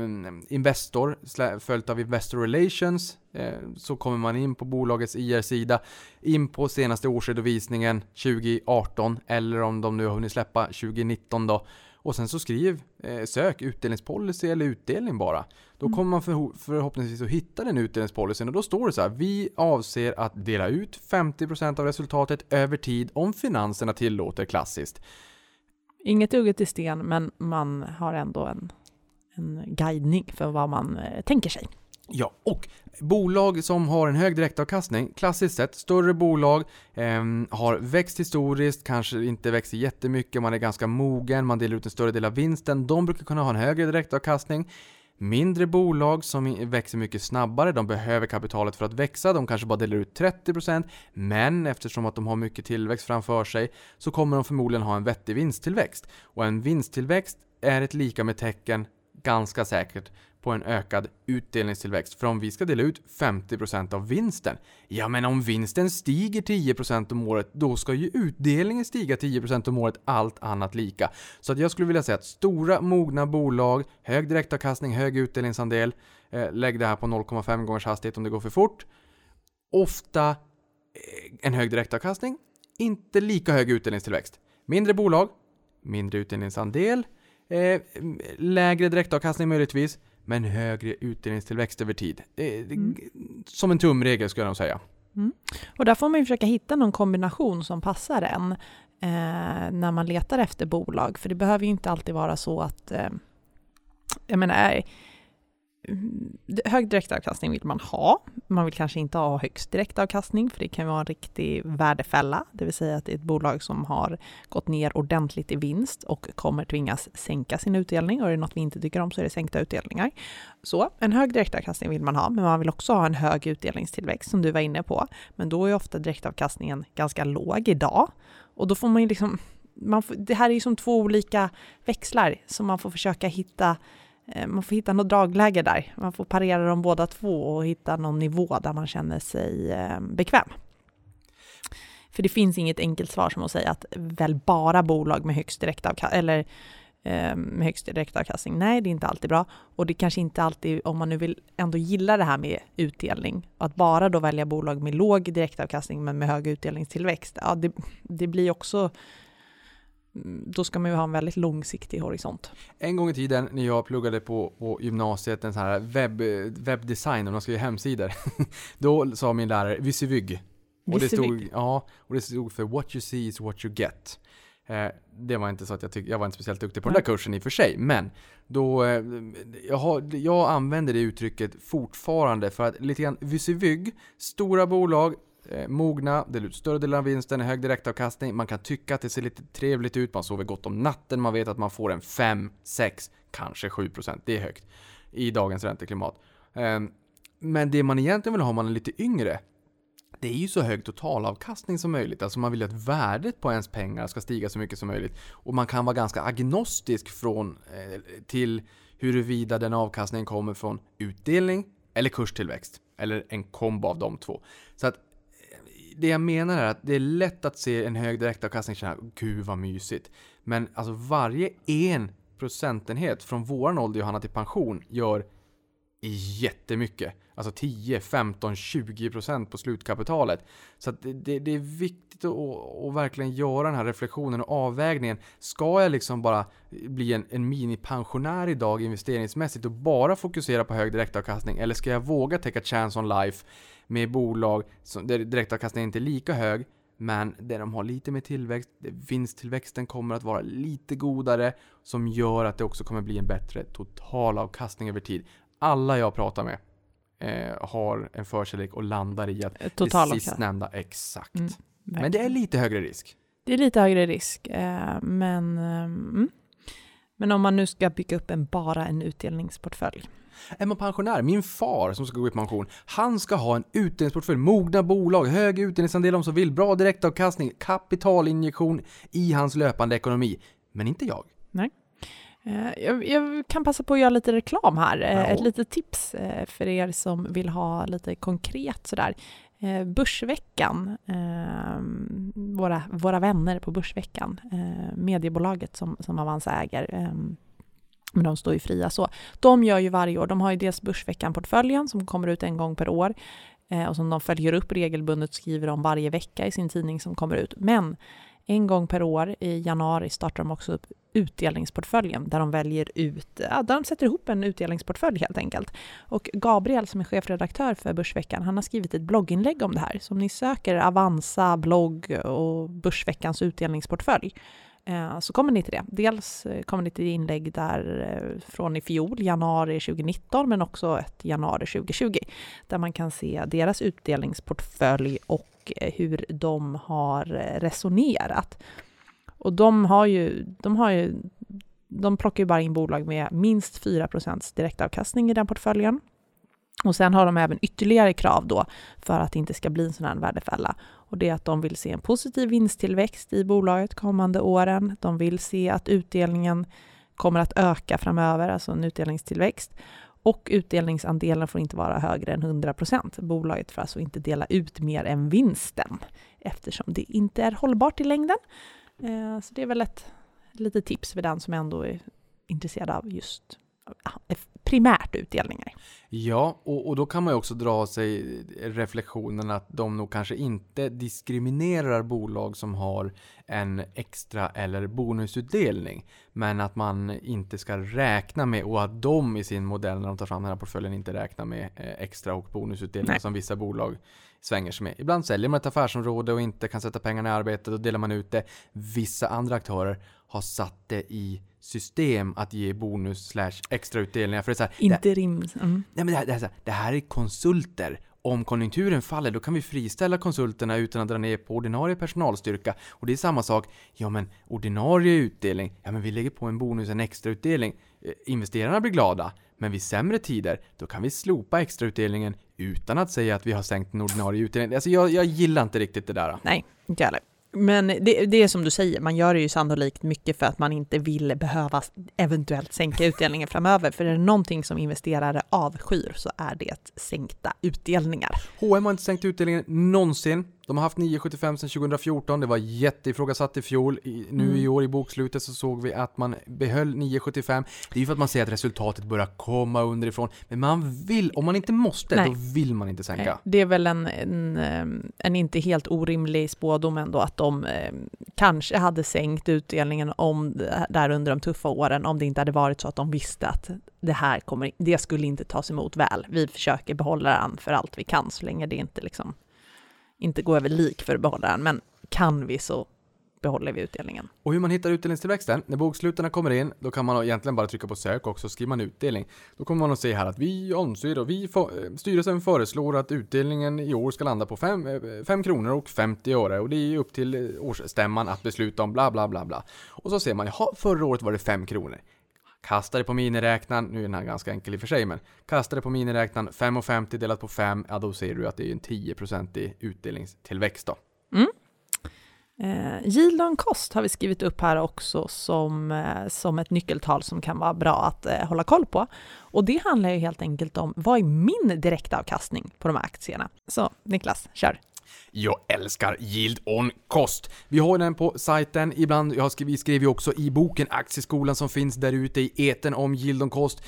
Investor följt av Investor Relations, så kommer man in på bolagets IR-sida, in på senaste årsredovisningen 2018 eller om de nu har hunnit släppa 2019 då. Och sen så sök utdelningspolicy eller utdelning bara. Då kommer man förhoppningsvis att hitta den utdelningspolicyn och då står det så här: vi avser att dela ut 50% av resultatet över tid om finanserna tillåter, klassiskt. Inget hugget i sten, men man har ändå en guidning för vad man tänker sig. Ja, och bolag som har en hög direktavkastning, klassiskt sett, större bolag har växt historiskt, kanske inte växer jättemycket, man är ganska mogen, man delar ut en större del av vinsten, de brukar kunna ha en högre direktavkastning. Mindre bolag som växer mycket snabbare, de behöver kapitalet för att växa, de kanske bara delar ut 30%, men eftersom att de har mycket tillväxt framför sig så kommer de förmodligen ha en vettig vinsttillväxt. Och en vinsttillväxt är ett lika med tecken, ganska säkert, på en ökad utdelningstillväxt. För om vi ska dela ut 50% av vinsten, ja men om vinsten stiger 10% om året, då ska ju utdelningen stiga 10% om året, allt annat lika. Så att jag skulle vilja säga att stora, mogna bolag, hög direktavkastning, hög utdelningsandel, lägg det här på 0,5 gångers hastighet om det går för fort. Ofta en hög direktavkastning, inte lika hög utdelningstillväxt. Mindre bolag, mindre utdelningsandel, lägre direktavkastning möjligtvis, men högre utdelningstillväxt över tid. Som en tumregel skulle jag nog säga. Och där får man ju försöka hitta någon kombination som passar en när man letar efter bolag. För det behöver ju inte alltid vara så att hög direktavkastning vill man ha. Man vill kanske inte ha högst direktavkastning, för det kan vara en riktig värdefälla. Det vill säga att det är ett bolag som har gått ner ordentligt i vinst och kommer tvingas sänka sin utdelning. Och är det något vi inte tycker om så är det sänkta utdelningar. Så en hög direktavkastning vill man ha, men man vill också ha en hög utdelningstillväxt som du var inne på. Men då är ofta direktavkastningen ganska låg idag. Och då får man ju liksom, det här är ju som 2 olika växlar som man får försöka hitta. Man får hitta något dragläge där. Man får parera dem båda två och hitta någon nivå där man känner sig bekväm. För det finns inget enkelt svar som att säga att väl bara bolag med högst direktavkastning. Nej, det är inte alltid bra. Och det kanske inte alltid, om man nu vill ändå gilla det här med utdelning, att bara då välja bolag med låg direktavkastning men med hög utdelningstillväxt. Ja, det blir också... Då ska man ju ha en väldigt långsiktig horisont. En gång i tiden när jag pluggade på gymnasiet, en sån här webbdesign, och de skrev hemsidor, då sa min lärare Visivygg. Och det stod för what you see is what you get. Det var inte så att jag var inte speciellt duktig på den där kursen i och för sig, men då jag använder det uttrycket fortfarande för att lite grann vyssevygg, stora bolag, mogna, det ut större delen av vinsten, hög direktavkastning, man kan tycka att det ser lite trevligt ut, man sover gott om natten, man vet att man får en 5, 6, kanske 7%, det är högt i dagens ränteklimat. Men det man egentligen vill ha om man är lite yngre, det är ju så hög totalavkastning som möjligt. Alltså man vill att värdet på ens pengar ska stiga så mycket som möjligt. Och man kan vara ganska agnostisk till huruvida den avkastningen kommer från utdelning eller kurstillväxt. Eller en kombo av de två. Så att det jag menar är att det är lätt att se en hög direktavkastning och känna, gud vad mysigt. Men alltså varje 1% från våran ålder Johanna till pension gör jättemycket. Alltså 10, 15, 20% på slutkapitalet. Så att det är viktigt att verkligen göra den här reflektionen och avvägningen. Ska jag liksom bara bli en minipensionär idag investeringsmässigt och bara fokusera på hög direktavkastning? Eller ska jag våga take a chance on life med bolag där direktavkastningen inte är lika hög, men där de har lite mer tillväxt, vinsttillväxten kommer att vara lite godare, som gör att det också kommer bli en bättre totalavkastning över tid. Alla jag pratar med har en förkärlek och landar i att det sistnämnda exakt. Men det är lite högre risk. Det är lite högre risk, men om man nu ska bygga upp bara en utdelningsportfölj. Är man pensionär, min far som ska gå i pension, han ska ha en utdelningsportfölj, mogna bolag, hög utdelningsandel om så vill, bra direktavkastning, kapitalinjektion i hans löpande ekonomi. Men inte jag. Nej. Jag kan passa på att göra lite reklam här. Ett litet tips för er som vill ha lite konkret sådär. Börsveckan, våra vänner på Börsveckan, mediebolaget som Avanza äger, men de står ju fria så. De gör ju varje år, de har ju dels Börsveckan-portföljen som kommer ut en gång per år och som de följer upp regelbundet, skriver om varje vecka i sin tidning som kommer ut. Men en gång per år i januari startar de också upp utdelningsportföljen där de väljer ut, där de sätter ihop en utdelningsportfölj helt enkelt. Och Gabriel som är chefredaktör för Börsveckan, han har skrivit ett blogginlägg om det här. Så om ni söker Avanza, blogg och Börsveckans utdelningsportfölj så kommer ni till det. Dels kommer ni till inlägg där från i fjol, januari 2019, men också ett januari 2020 där man kan se deras utdelningsportfölj och hur de har resonerat. Och de plockar ju bara in bolag med minst 4% direktavkastning i den portföljen. Och sen har de även ytterligare krav då för att det inte ska bli en sån här värdefälla. Och det är att de vill se en positiv vinsttillväxt i bolaget kommande åren. De vill se att utdelningen kommer att öka framöver, alltså en utdelningstillväxt. Och utdelningsandelen får inte vara högre än 100%. Bolaget får alltså inte dela ut mer än vinsten eftersom det inte är hållbart i längden. Så det är väl ett litet tips för den som ändå är intresserad av just primärt utdelningar. Ja, och då kan man ju också dra sig reflektionen att de nog kanske inte diskriminerar bolag som har en extra eller bonusutdelning, men att man inte ska räkna med, och att de i sin modell när de tar fram den här portföljen inte räknar med extra och bonusutdelningar som vissa bolag svänger sig med. Ibland säljer man ett affärsområde och inte kan sätta pengarna i arbetet, och delar man ut det. Vissa andra aktörer har satt det i system att ge bonus / extra utdelningar. För det är så här, interim. Nej, men det här är konsulter. Om konjunkturen faller, då kan vi friställa konsulterna utan att dra ner på ordinarie personalstyrka. Och det är samma sak. Ja, men ordinarie utdelning. Ja, men vi lägger på en bonus, en extra utdelning. Investerarna blir glada. Men vid sämre tider, då kan vi slopa extrautdelningen utan att säga att vi har sänkt den ordinarie utdelningen. Alltså jag gillar inte riktigt det där. Nej, inte heller. Men det är som du säger, man gör det ju sannolikt mycket för att man inte vill behöva eventuellt sänka utdelningen framöver. För är det någonting som investerare avskyr så är det sänkta utdelningar. H&M har inte sänkt utdelningen någonsin. De har haft 9,75 sedan 2014. Det var jätteifrågasatt i fjol. Nu i år i bokslutet så såg vi att man behöll 9,75. Det är ju för att man ser att resultatet börjar komma underifrån. Men man vill, om man inte måste, då vill man inte sänka. Nej, det är väl en inte helt orimlig spådom ändå att de kanske hade sänkt utdelningen där under de tuffa åren om det inte hade varit så att de visste att det skulle inte tas emot väl. Vi försöker behålla den för allt vi kan så länge det inte går över lik för att behålla den. Men kan vi så behåller vi utdelningen. Och hur man hittar utdelningstillväxten, när bokslutarna kommer in, då kan man egentligen bara trycka på sök och så skriver man utdelning. Då kommer man att se här att vi anser och styrelsen föreslår att utdelningen i år ska landa på 5 kronor och 50 öre och det är upp till årsstämman att besluta om bla bla bla bla. Och så ser man, förra året var det 5 kronor. Kasta det på miniräknaren, nu är den här ganska enkel i och för sig, men kasta det på miniräknaren, 5,50 delat på 5, ja då ser du att det är en 10% utdelningstillväxt då. Yield on cost har vi skrivit upp här också som ett nyckeltal som kan vara bra att hålla koll på. Och det handlar ju helt enkelt om vad är min direktavkastning på de här aktierna. Så Niklas, kör! Jag älskar yield on cost. Vi har den på sajten ibland. Vi skrev ju också i boken Aktieskolan som finns där ute i eten om yield on cost.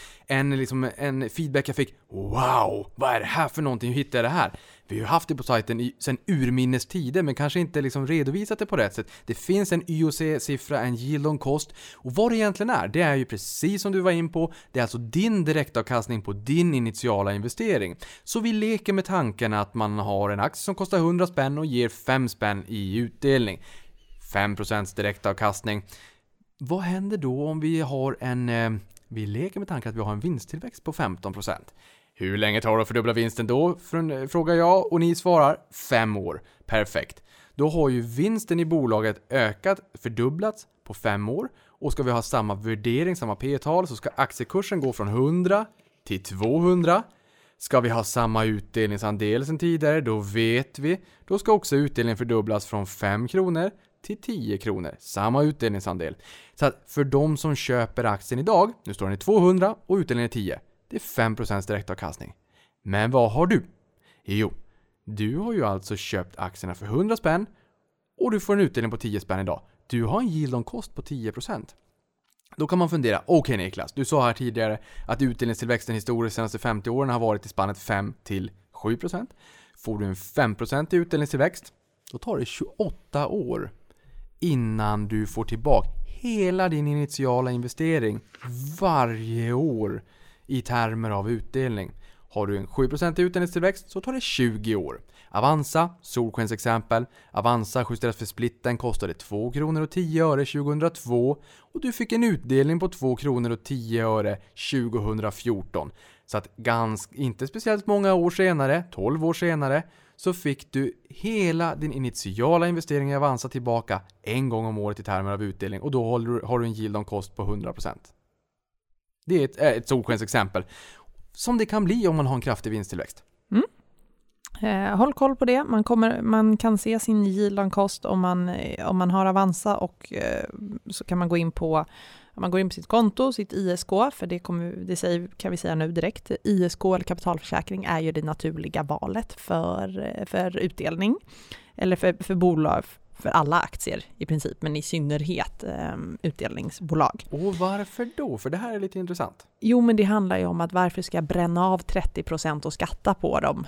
En feedback jag fick. Wow, vad är det här för någonting? Hur hittade jag det här? Vi har ju haft det på sajten sedan urminnes tider men kanske inte redovisat det på rätt sätt. Det finns en YOC-siffra, en yield on cost. Och vad det egentligen är, det är ju precis som du var in på. Det är alltså din direktavkastning på din initiala investering. Så vi leker med tanken att man har en aktie som kostar 100 spänn och ger 5 spänn i utdelning. 5% direktavkastning. Vad händer då om vi har vi leker med tanken att vi har en vinsttillväxt på 15%? Hur länge tar det att fördubbla vinsten då? Frågar jag och ni svarar 5 år. Perfekt. Då har ju vinsten i bolaget fördubblats på 5 år. Och ska vi ha samma värdering, samma P-tal så ska aktiekursen gå från 100 till 200. Ska vi ha samma utdelningsandel som tidigare, då vet vi. Då ska också utdelningen fördubblas från 5 kronor till 10 kronor. Samma utdelningsandel. Så att för de som köper aktien idag, nu står den i 200 och utdelningen är 10. Det är 5% direktavkastning. Men vad har du? Jo, du har ju alltså köpt aktierna för 100 spänn och du får en utdelning på 10 spänn idag. Du har en yield on cost på 10%. Då kan man fundera, okej Niklas, du sa här tidigare att utdelningstillväxten historiskt senaste 50 åren har varit i spannet 5-7%. Får du en 5% i utdelningstillväxt, då tar det 28 år innan du får tillbaka hela din initiala investering varje år i termer av utdelning. Har du en 7% i utdelningstillväxt så tar det 20 år. Avanza, solskensexempel. Avanza justerat för splitten kostade 2 kronor och 10 öre 2002 och du fick en utdelning på 2 kronor och 10 öre 2014. Så att inte speciellt många år senare, 12 år senare, så fick du hela din initiala investering i Avanza tillbaka en gång om året i termer av utdelning och då har du en yield on cost på 100%. Det är ett solskensexempel som det kan bli om man har en kraftig vinsttillväxt. Håll koll på det. Man kan se sin yield on cost om man har Avanza och så kan man gå in på sitt konto, sitt ISK, för kan vi säga nu direkt. ISK eller kapitalförsäkring är ju det naturliga valet för utdelning eller för bolag, för alla aktier i princip, men i synnerhet utdelningsbolag. Och varför då? För det här är lite intressant. Jo, men det handlar ju om att varför ska jag bränna av 30% och skatta på dem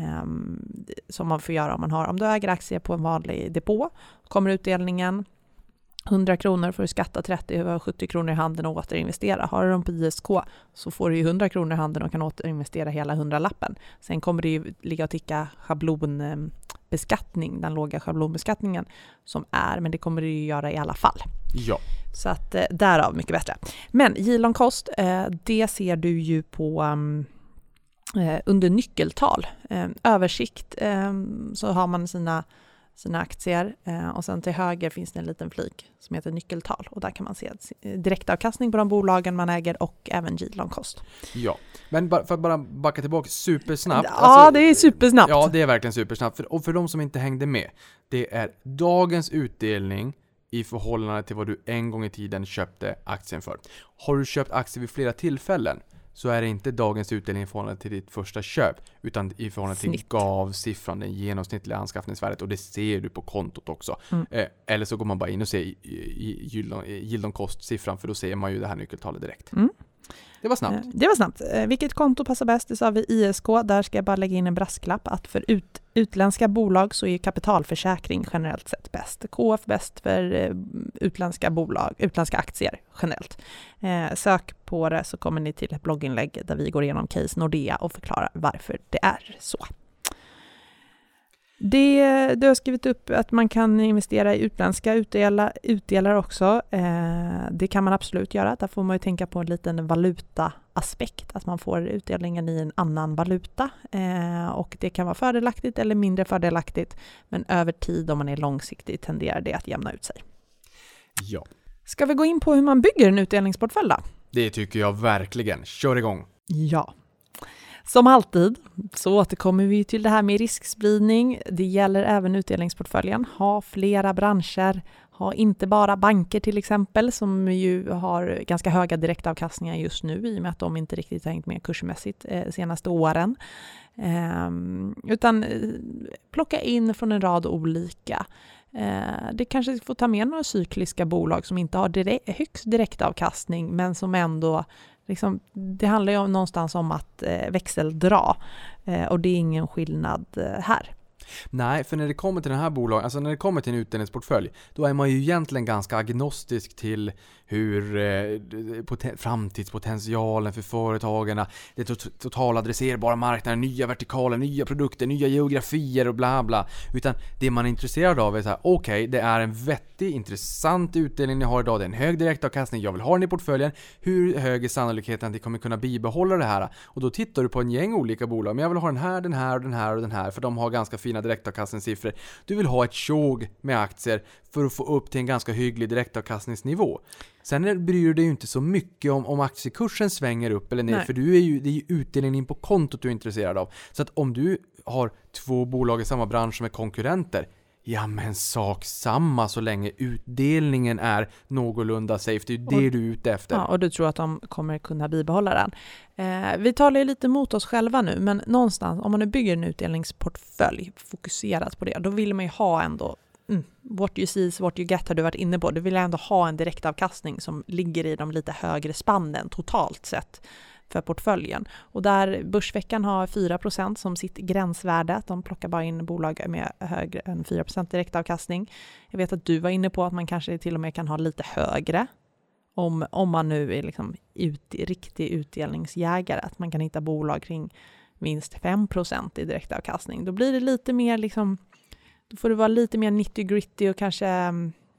som man får göra om du äger aktier på en vanlig depå. Kommer utdelningen 100 kronor för att skatta 30 och 70 kronor i handen och återinvestera. Har du dem på ISK så får du ju 100 kronor i handen och kan återinvestera hela 100-lappen. Sen kommer det ju ligga och ticka schablonbeskattning, den låga schablonbeskattningen men det kommer det ju göra i alla fall. Ja. Så att därav mycket bättre. Men yield on cost, det ser du ju på under nyckeltal. Översikt så har man sina aktier och sen till höger finns det en liten flik som heter nyckeltal och där kan man se direktavkastning på de bolagen man äger och även yield on cost. Ja, men för att bara backa tillbaka supersnabbt. Ja, det är supersnabbt. Ja, det är verkligen supersnabbt. Och för de som inte hängde med, det är dagens utdelning i förhållande till vad du en gång i tiden köpte aktien för. Har du köpt aktier vid flera tillfällen så är det inte dagens utdelning i förhållande till ditt första köp utan i förhållande till GAV-siffran, den genomsnittliga anskaffningsvärdet, och det ser du på kontot också. Eller så går man bara in och ser i yield on cost-siffran, för då ser man ju det här nyckeltalet direkt. Det var snabbt. Vilket konto passar bäst? Det sa vi ISK. Där ska jag bara lägga in en brasklapp att för utländska bolag så är kapitalförsäkring generellt sett bäst. KF bäst för utländska aktier generellt. Sök på det så kommer ni till ett blogginlägg där vi går igenom case Nordea och förklarar varför det är så. Du har skrivit upp att man kan investera i utländska utdelare också. Det kan man absolut göra. Där får man ju tänka på en liten valutaaspekt. Att man får utdelningen i en annan valuta. Och det kan vara fördelaktigt eller mindre fördelaktigt. Men över tid, om man är långsiktig, tenderar det att jämna ut sig. Ja. Ska vi gå in på hur man bygger en utdelningsportfölj då? Det tycker jag verkligen. Kör igång. Ja. Som alltid så återkommer vi till det här med riskspridning. Det gäller även utdelningsportföljen. Ha flera branscher. Ha inte bara banker till exempel som ju har ganska höga direktavkastningar just nu i och med att de inte riktigt har hängt med kursmässigt senaste åren. Utan plocka in från en rad olika. Det kanske får ta med några cykliska bolag som inte har högst direktavkastning men som ändå liksom, det handlar ju någonstans om att växeldra och det är ingen skillnad här. Nej, för när det kommer till den här bolagen, alltså när det kommer till en utdelningsportfölj, då är man ju egentligen ganska agnostisk till hur framtidspotentialen för företagen, det totala adresserbara marknaden, nya vertikaler, nya produkter, nya geografier och bla bla. Utan det man är intresserad av är så här: okej, det är en vettig, intressant utdelning ni har idag, det är en hög direktavkastning, jag vill ha den i portföljen. Hur hög är sannolikheten att ni kommer kunna bibehålla det här? Och då tittar du på en gäng olika bolag, men jag vill ha den här, den här och den här och den här, för de har ganska fina direktavkastningssiffror. Du vill ha ett tjog med aktier för att få upp till en ganska hygglig direktavkastningsnivå. Sen bryr du dig ju inte så mycket om aktiekursen svänger upp eller ner. Nej. För det är ju utdelningen in på kontot du är intresserad av. Så att om du har två bolag i samma bransch som är konkurrenter, ja men sak samma så länge utdelningen är någorlunda safe. Det är ju det du är ute efter. Ja, och du tror att de kommer kunna bibehålla den. Vi talar ju lite mot oss själva nu, men någonstans om man nu bygger en utdelningsportfölj fokuserat på det, då vill man ju ha ändå what you see is what you get har du varit inne på. Du vill ändå ha en direktavkastning som ligger i de lite högre spannen totalt sett för portföljen. Och där Börsveckan har 4% som sitt gränsvärde. De plockar bara in bolag med högre än 4% direktavkastning. Jag vet att du var inne på att man kanske till och med kan ha lite högre om man nu är liksom riktig utdelningsjägare. Att man kan hitta bolag kring minst 5% i direktavkastning. Då blir det lite mer liksom, då får det vara lite mer nitty-gritty och kanske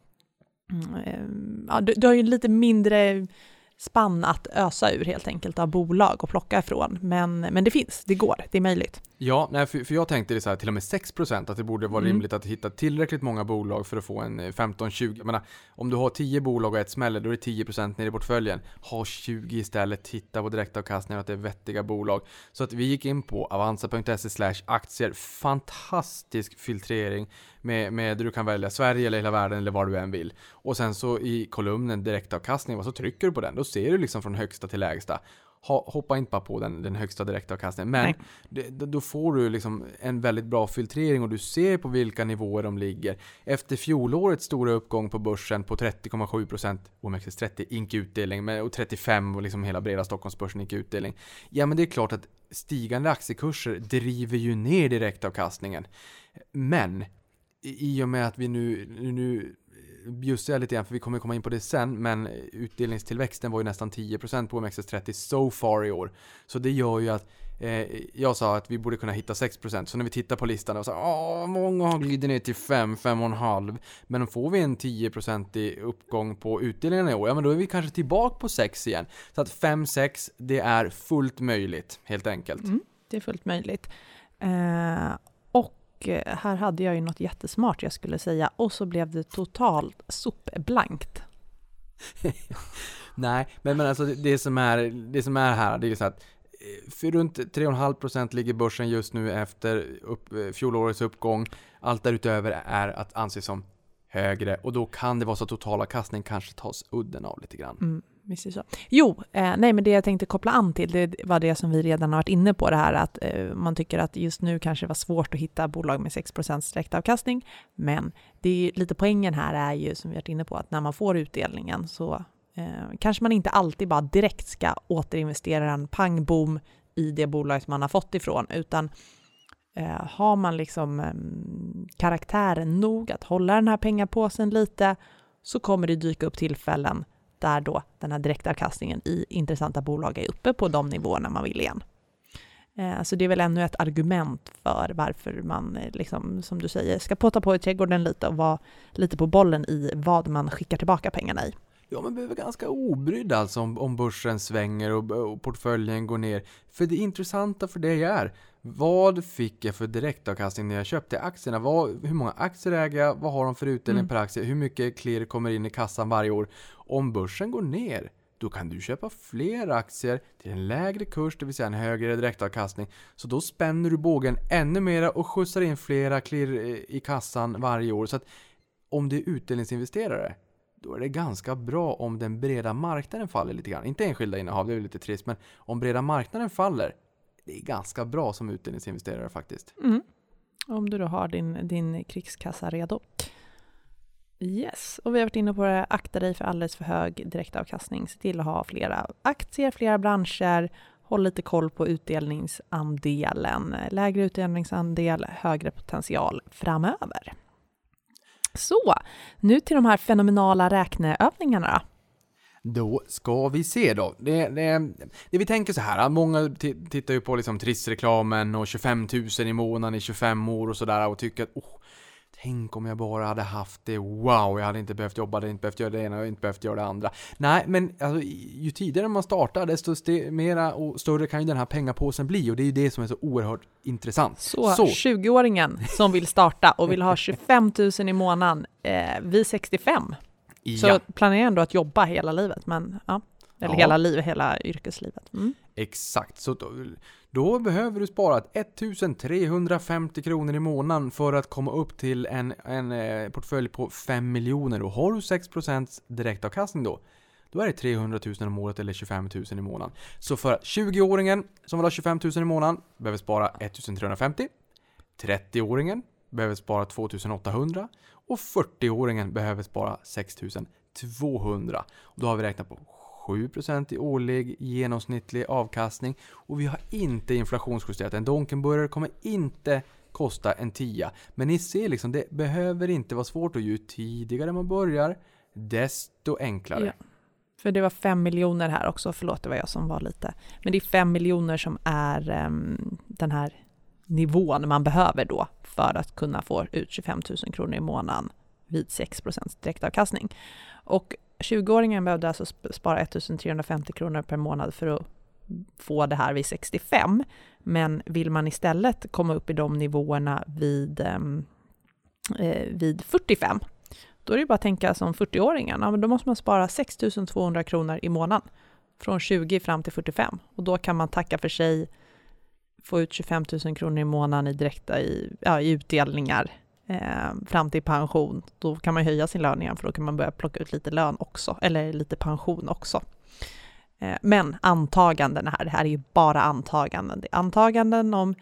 du har ju lite mindre spann att ösa ur helt enkelt av bolag och plocka ifrån. Men det finns, det går, det är möjligt. Ja, nej, för jag tänkte det så här, till och med 6% att det borde vara rimligt att hitta tillräckligt många bolag för att få en 15-20. Men om du har 10 bolag och ett smäller, då är det 10% ner i portföljen. Ha 20 istället, titta på direktavkastning och att det är vettiga bolag. Så att vi gick in på avanza.se/aktier, fantastisk filtrering med du kan välja Sverige eller hela världen eller vad du än vill. Och sen så i kolumnen direktavkastning, så trycker du på den, då ser du liksom från högsta till lägsta. Hoppa inte bara på den högsta direktavkastningen. Men då får du liksom en väldigt bra filtrering och du ser på vilka nivåer de ligger. Efter fjolårets stora uppgång på börsen på 30,7%, OMXS30 ink utdelning, och 35% och liksom hela breda Stockholmsbörsen ink utdelning. Ja, men det är klart att stigande aktiekurser driver ju ner direktavkastningen. Men i och med att vi nu just det lite grann, för vi kommer komma in på det sen, men utdelningstillväxten var ju nästan 10% på OMXS30 so far i år. Så det gör ju att jag sa att vi borde kunna hitta 6%. Så när vi tittar på listan och så många har glidit ner till 5,5. Men får vi en 10% i uppgång på utdelningen i år, ja men då är vi kanske tillbaka på 6 igen. Så att 5-6, det är fullt möjligt helt enkelt. Det är fullt möjligt. Och här hade jag ju något jättesmart jag skulle säga, och så blev det totalt sopblankt. Nej, men alltså det som är här, det är så att för runt 3,5% ligger börsen just nu efter fjolårets uppgång. Allt därutöver är att anse som högre, och då kan det vara så att totala kastning kanske tas udden av lite grann. Visst är så. Jo, nej, men det jag tänkte koppla an till, det var det som vi redan har varit inne på, det här att man tycker att just nu kanske det var svårt att hitta bolag med 6% direktavkastning, men det är lite poängen här är ju, som vi har varit inne på, att när man får utdelningen så kanske man inte alltid bara direkt ska återinvestera en pangboom i det bolag som man har fått ifrån, utan har man liksom karaktären nog att hålla den här pengapåsen lite, så kommer det dyka upp tillfällen där då den här direktavkastningen i intressanta bolag är uppe på de nivåerna man vill igen. Så det är väl ännu ett argument för varför man, liksom, som du säger, ska påta på i trädgården lite och vara lite på bollen i vad man skickar tillbaka pengarna i. Ja, man behöver ganska obrydd alltså om börsen svänger och portföljen går ner. För det intressanta för det är, vad fick jag för direktavkastning när jag köpte aktierna? Hur många aktier äger jag? Vad har de för utdelning per aktie? Hur mycket klirr kommer in i kassan varje år? Om börsen går ner, då kan du köpa fler aktier till en lägre kurs, det vill säga en högre direktavkastning. Så då spänner du bågen ännu mera och skjutsar in flera klirr i kassan varje år. Så att om du är utdelningsinvesterare, då är det ganska bra om den breda marknaden faller lite grann. Inte enskilda innehav, det är lite trist, men om breda marknaden faller, det är ganska bra som utdelningsinvesterare faktiskt. Om du då har din krigskassa redo. Yes, och vi har varit inne på det, akta dig för alldeles för hög direktavkastning. Se till att ha flera aktier, flera branscher. Håll lite koll på utdelningsandelen. Lägre utdelningsandel, högre potential framöver. Så, nu till de här fenomenala räkneövningarna. Då ska vi se då. Det vi tänker så här, många tittar ju på liksom trissreklamen och 25 000 i månaden i 25 år och sådär och tycker att tänk om jag bara hade haft det, wow, jag hade inte behövt jobba, jag hade inte behövt göra det ena, jag hade inte behövt göra det andra. Nej, men alltså, ju tidigare man startar, desto mera och större kan ju den här pengapåsen bli, och det är ju det som är så oerhört intressant. Så 20-åringen som vill starta och vill ha 25 000 i månaden vid 65, så planerar ändå att jobba hela livet, men hela yrkeslivet. Exakt, så då behöver du spara 1350 kronor i månaden för att komma upp till en portfölj på 5 miljoner. Och har du 6% direktavkastning då är det 300 000 om året eller 25 000 i månaden. Så för 20-åringen som vill ha 25 000 i månaden behöver spara 1350. 30-åringen behöver spara 2800 och 40-åringen behöver spara 6200. Och då har vi räknat på 7% i årlig genomsnittlig avkastning, och vi har inte inflationsjusterat. En Donkenburger kommer inte kosta en 10. Men ni ser liksom, det behöver inte vara svårt, och ju tidigare man börjar, desto enklare. Ja. För det var 5 miljoner här också, förlåt det var jag som var lite. Men det är 5 miljoner som är den här nivån man behöver då för att kunna få ut 25 000 kronor i månaden vid 6% direktavkastning. Och 20-åringen behövde alltså spara 1350 kronor per månad för att få det här vid 65. Men vill man istället komma upp i de nivåerna vid 45, då är det bara att tänka som 40-åringen. Ja, men då måste man spara 6 200 kronor i månaden från 20 fram till 45. Och då kan man tacka för sig, få ut 25 000 kronor i månaden i direkta i utdelningar fram till pension. Då kan man höja sin lön igen, för då kan man börja plocka ut lite lön också, eller lite pension också. Men antaganden här, det här är ju bara antaganden. Det är antaganden om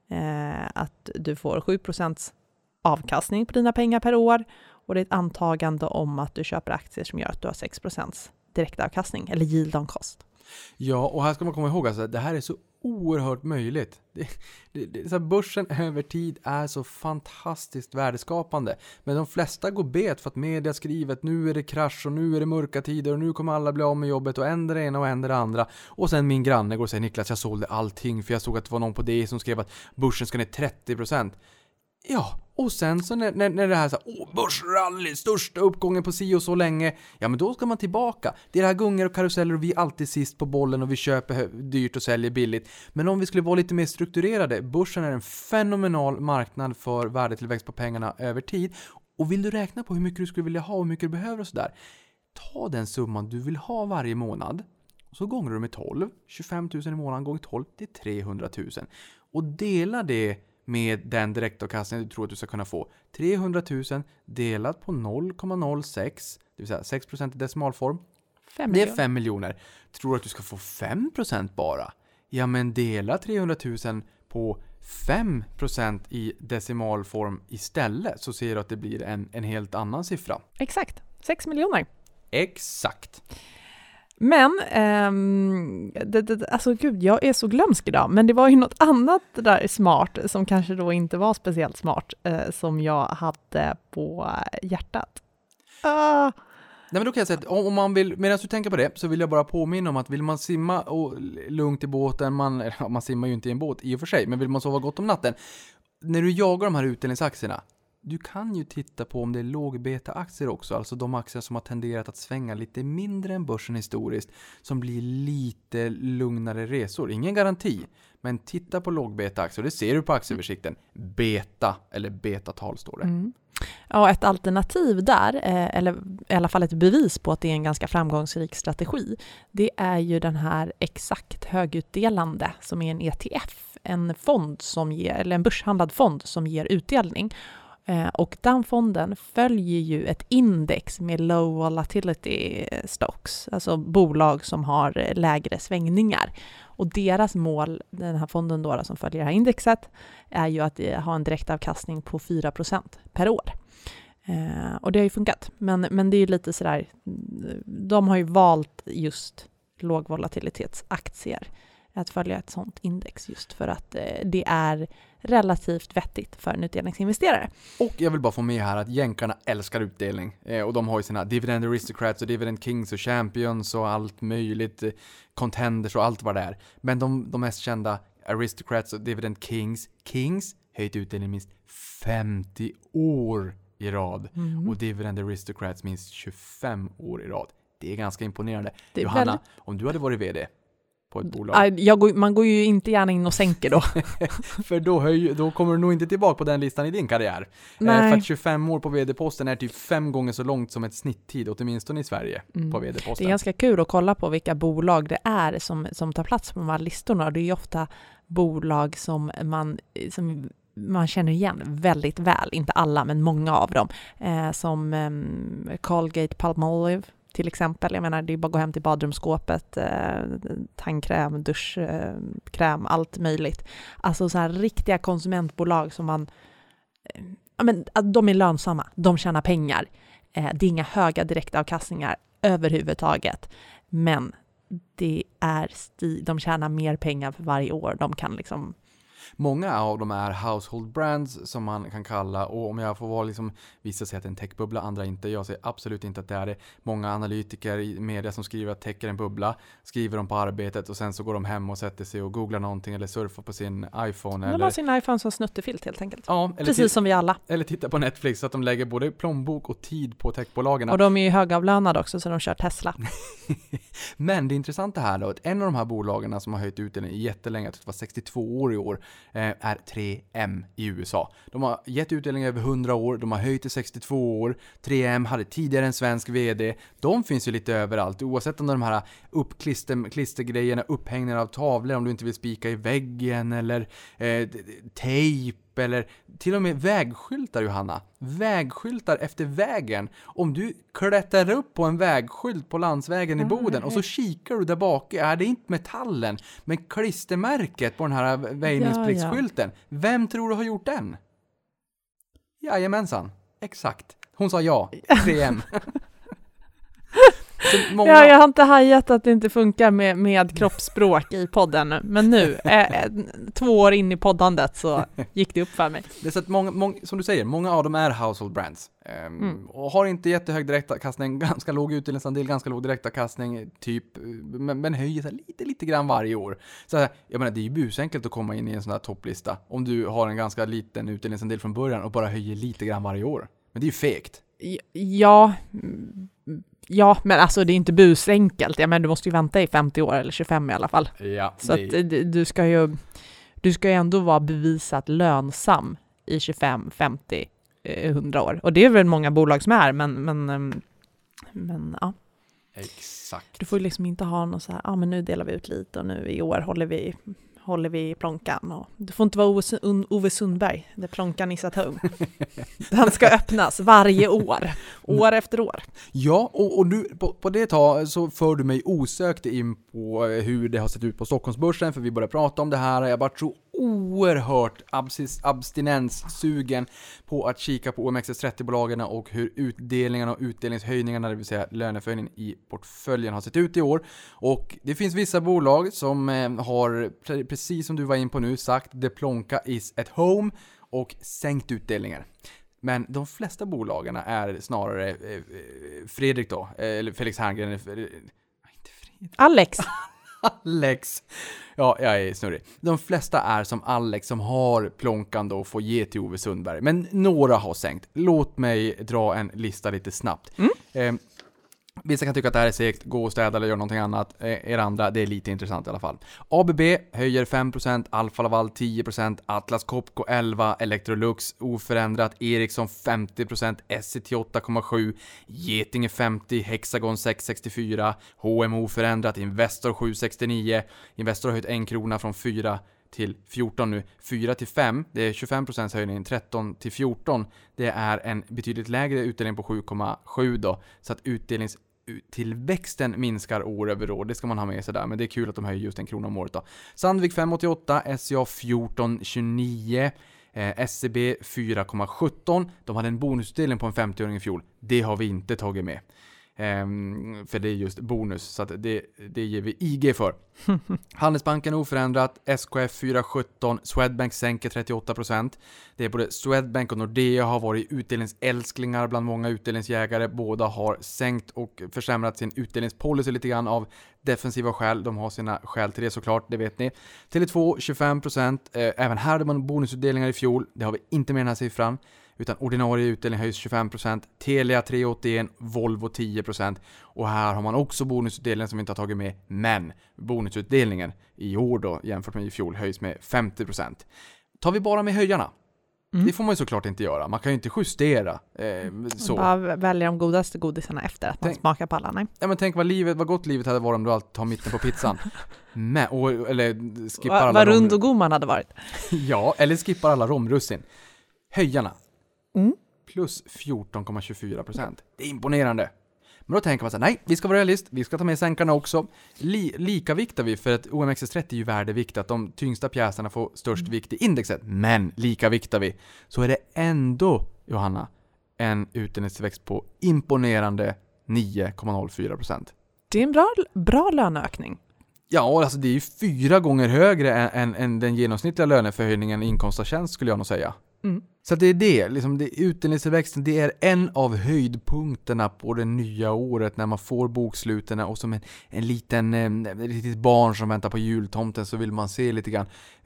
att du får 7% avkastning på dina pengar per år, och det är ett antagande om att du köper aktier som gör att du har 6% direktavkastning eller yield on cost. Ja, och här ska man komma ihåg alltså, det här är så oerhört möjligt. Så här, börsen över tid är så fantastiskt värdeskapande. Men de flesta går bet för att media skriver att nu är det krasch och nu är det mörka tider och nu kommer alla bli av med jobbet och ändra det ena och ändra det andra. Och sen min granne går och säger: Niklas, jag sålde allting för jag såg att det var någon på det som skrev att börsen ska ner 30%. Ja, och sen så när det här så här, börsrally, största uppgången på si och så länge, ja men då ska man tillbaka. Det är det här gungar och karuseller och vi är alltid sist på bollen och vi köper dyrt och säljer billigt. Men om vi skulle vara lite mer strukturerade, börsen är en fenomenal marknad för värdetillväxt på pengarna över tid. Och vill du räkna på hur mycket du skulle vilja ha och hur mycket du behöver och sådär, ta den summan du vill ha varje månad och så gånger du med 12, 25 000 i månaden gånger 12, det är 300 000. Och dela det med den direktavkastning du tror att du ska kunna få. 300 000 delat på 0,06, det vill säga 6% i decimalform. Det är 5 miljoner. Tror du att du ska få 5% bara? Ja, men dela 300 000 på 5% i decimalform istället, så ser du att det blir en helt annan siffra. Exakt, 6 miljoner. Exakt. Men, alltså gud, jag är så glömsk idag. Men det var ju något annat där smart, som kanske då inte var speciellt smart, som jag hade på hjärtat. men då kan jag säga att om man vill, medan du tänker på det, så vill jag bara påminna om att vill man simma och lugnt i båten, man simmar ju inte i en båt i och för sig, men vill man sova gott om natten, när du jagar de här utdelningsaktierna, du kan ju titta på om det är lågbeta-aktier också, alltså de aktier som har tenderat att svänga lite mindre än börsen historiskt, som blir lite lugnare resor. Ingen garanti, men titta på lågbeta-aktier, det ser du på aktieöversikten. Beta eller betatal står det. Mm. Ja, ett alternativ där, eller i alla fall ett bevis på att det är en ganska framgångsrik strategi, det är ju den här exakt högutdelande som är en ETF, en fond som ger, eller en börshandlad fond som ger utdelning. Och den fonden följer ju ett index med low volatility stocks, alltså bolag som har lägre svängningar. Och deras mål, den här fonden då som följer det här indexet, är ju att ha en direktavkastning på 4% per år. Och det har ju funkat. Men det är ju lite sådär, de har ju valt just lågvolatilitetsaktier att följa ett sånt index just för att det är relativt vettigt för en utdelningsinvesterare. Och jag vill bara få med här att jänkarna älskar utdelning. Och de har ju sina Dividend Aristocrats och Dividend Kings och Champions och allt möjligt, contenders och allt vad det är. Men de mest kända Aristocrats och Dividend Kings höjt utdelning minst 50 år i rad. Och Dividend Aristocrats minst 25 år i rad. Det är ganska imponerande. Det är Johanna, om du hade varit vd på ett bolag. Man går ju inte gärna in och sänker då. För då kommer du nog inte tillbaka på den listan i din karriär. För att 25 år på vd-posten är typ 5 gånger så långt som ett snitttid, åtminstone i Sverige, på vd-posten. Det är ganska kul att kolla på vilka bolag det är som tar plats på de här listorna. Det är ju ofta bolag som man känner igen väldigt väl. Inte alla, men många av dem. Som Colgate Palmolive till exempel. Jag menar, det är bara att gå hem till badrumsskåpet, tandkräm, duschkräm, allt möjligt. Alltså så här riktiga konsumentbolag som de är lönsamma, de tjänar pengar. Det är inga höga direktavkastningar överhuvudtaget, men de tjänar mer pengar för varje år. De kan liksom... Många av dem är household brands som man kan kalla, och om jag får vara vissa säger att det är en techbubbla, andra inte. Jag säger absolut inte att det är det. Många analytiker i media som skriver att tech är en bubbla, skriver de på arbetet och sen så går de hem och sätter sig och googlar någonting eller surfar på sin iPhone. De har sin iPhone som snuttefilt helt enkelt. Ja, precis som vi alla. Eller titta på Netflix, så att de lägger både plånbok och tid på techbolagen. Och de är ju högavlönade också, så de kör Tesla. Men det intressanta här då, att en av de här bolagen som har höjt utdelningen jättelänge, jag tror det var 62 år i år, är 3M i USA. De har gett utdelning över 100 år, de har höjt till 62 år. 3M hade tidigare en svensk vd. De finns ju lite överallt, oavsett om de här klistergrejerna, upphängningar av tavlor, om du inte vill spika i väggen, eller tejp, eller till och med vägskyltar, Johanna. Vägskyltar efter vägen. Om du klättrar upp på en vägskylt på landsvägen i Boden och så kikar du där bak, är det inte metallen, men klistermärket på den här väjningspliktsskylten. Ja. Vem tror du har gjort den? Jajamensan, exakt. Hon sa ja, 3M. Ja, jag har inte hajat att det inte funkar med kroppsspråk i podden, men nu, 2 år in i poddandet, så gick det upp för mig. Det är så att många, som du säger, många av dem är household brands. Och har inte jättehög direktavkastning, ganska låg utdelningsandel, ganska låg direktavkastning typ, men höjer sig lite grann varje år. Så jag menar, det är ju busenkelt att komma in i en sån här topplista om du har en ganska liten utdelningsandel från början och bara höjer lite grann varje år. Men det är ju fegt. Ja, men alltså det är inte busenkelt. Men du måste ju vänta i 50 år eller 25 i alla fall. Ja, så att du ska ju ändå vara bevisat lönsam i 25, 50, 100 år. Och det är väl många bolag som är, men ja. Exakt. Du får ju liksom inte ha något så här, men nu delar vi ut lite och nu i år håller vi plånkan. Och du får inte vara Ove Sundberg, det plånkan is at home. Den ska öppnas varje år efter år. Ja, och nu på det tag så för du mig osökt in på hur det har sett ut på Stockholmsbörsen, för vi började prata om det här. Jag bara tror oerhört abstinenssugen på att kika på OMXS30-bolagen och hur utdelningarna och utdelningshöjningarna, det vill säga löneförhöjningen i portföljen, har sett ut i år. Och det finns vissa bolag som har, precis som du var in på nu, sagt det plånka is at home och sänkt utdelningar. Men de flesta bolagen är snarare Fredrik då, eller Felix Herngren, inte Fredrik. Alex. Ja, jag är snurrig. De flesta är som Alex som har plånkan då och får ge till Ove Sundberg. Men några har sänkt. Låt mig dra en lista lite snabbt. Vissa kan tycka att det här är segt, gå och städa eller göra någonting annat. Er andra, det är lite intressant i alla fall. ABB höjer 5%, Alfa Laval 10%, Atlas Copco 11%, Electrolux oförändrat, Ericsson 50%, SCT 8,7%, Getinge 50%, Hexagon 6,64%, HM oförändrat, Investor 7,69%, Investor har höjt 1 krona från 4 till 14 nu, 4 till 5, det är 25% höjning, 13 till 14, det är en betydligt lägre utdelning på 7,7 då, så att utdelningstillväxten minskar år över år, det ska man ha med sig där, men det är kul att de höjer just 1 krona om året då. Sandvik 5,88, SCA 14,29, SCB 4,17, de hade en bonusutdelning på en 50-öring i fjol, det har vi inte tagit med. För det är just bonus, så att det ger vi IG för. Handelsbanken oförändrat, SKF 4,17, Swedbank sänker 38%. Det är både Swedbank och Nordea har varit utdelningsälsklingar bland många utdelningsjägare. Båda har sänkt och försämrat sin utdelningspolicy lite grann av defensiva skäl. De har sina skäl till det såklart, det vet ni. Tele2 25%, även här hade man bonusutdelningar i fjol, det har vi inte med den här siffran. Utan ordinarie utdelning höjs 25%, Telia 3,81%, Volvo 10%. Och här har man också bonusutdelningen som vi inte har tagit med. Men bonusutdelningen i år då jämfört med i fjol höjs med 50%. Tar vi bara med höjarna? Det får man ju såklart inte göra. Man kan ju inte justera så. Bara välja de godaste godisarna efter att man smakar på alla. Nej. Ja, men tänk vad gott livet hade varit om du alltid tar mitten på pizzan. Eller skippar alla vad rund och god man hade varit. Ja, eller skippar alla romrussin. Höjarna. Plus 14,24%. Det är imponerande. Men då tänker man så här, nej, vi ska vara realist, vi ska ta med sänkarna också. Lika viktar vi, för att OMXS30 är ju värdeviktat. De tyngsta pjäserna får störst vikt i indexet. Men lika viktar vi. Så är det ändå, Johanna, en utdelningstillväxt på imponerande 9,04%. Det är en bra löneökning. Ja, alltså det är ju 4 gånger högre än den genomsnittliga löneförhöjningen i inkomst av tjänst, skulle jag nog säga. Så det är det, liksom utdelningstillväxten, det är en av höjdpunkterna på det nya året när man får boksluterna och som en litet barn som väntar på jultomten så vill man se lite grann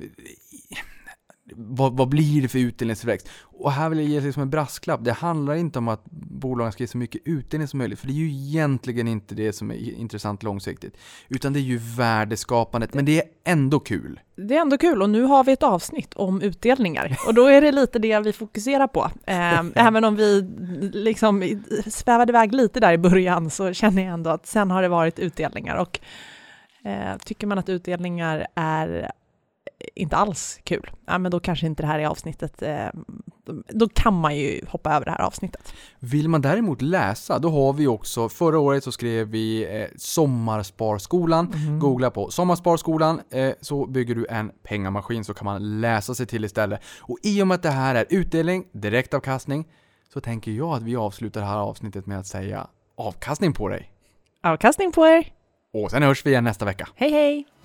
vad blir det för utdelningstillväxt. Och här vill jag ge liksom en brasklapp. Det handlar inte om att bolagen ska ge så mycket utdelning som möjligt, för det är ju egentligen inte det som är intressant långsiktigt, utan det är ju värdeskapandet, men det är ändå kul. Det är ändå kul, och nu har vi ett avsnitt om utdelningar och då är det lite det vi fokuserar på. Även om vi liksom svävade iväg lite där i början, så känner jag ändå att sen har det varit utdelningar, och tycker man att utdelningar är inte alls kul, ja, men då kanske inte det här är avsnittet. Då kan man ju hoppa över det här avsnittet. Vill man däremot läsa, då har vi också, förra året så skrev vi Sommarsparskolan. Googla på Sommarsparskolan, så bygger du en pengamaskin, så kan man läsa sig till istället. Och i och med att det här är utdelning, direktavkastning, så tänker jag att vi avslutar det här avsnittet med att säga avkastning på dig. Avkastning på er. Och sen hörs vi igen nästa vecka. Hej hej!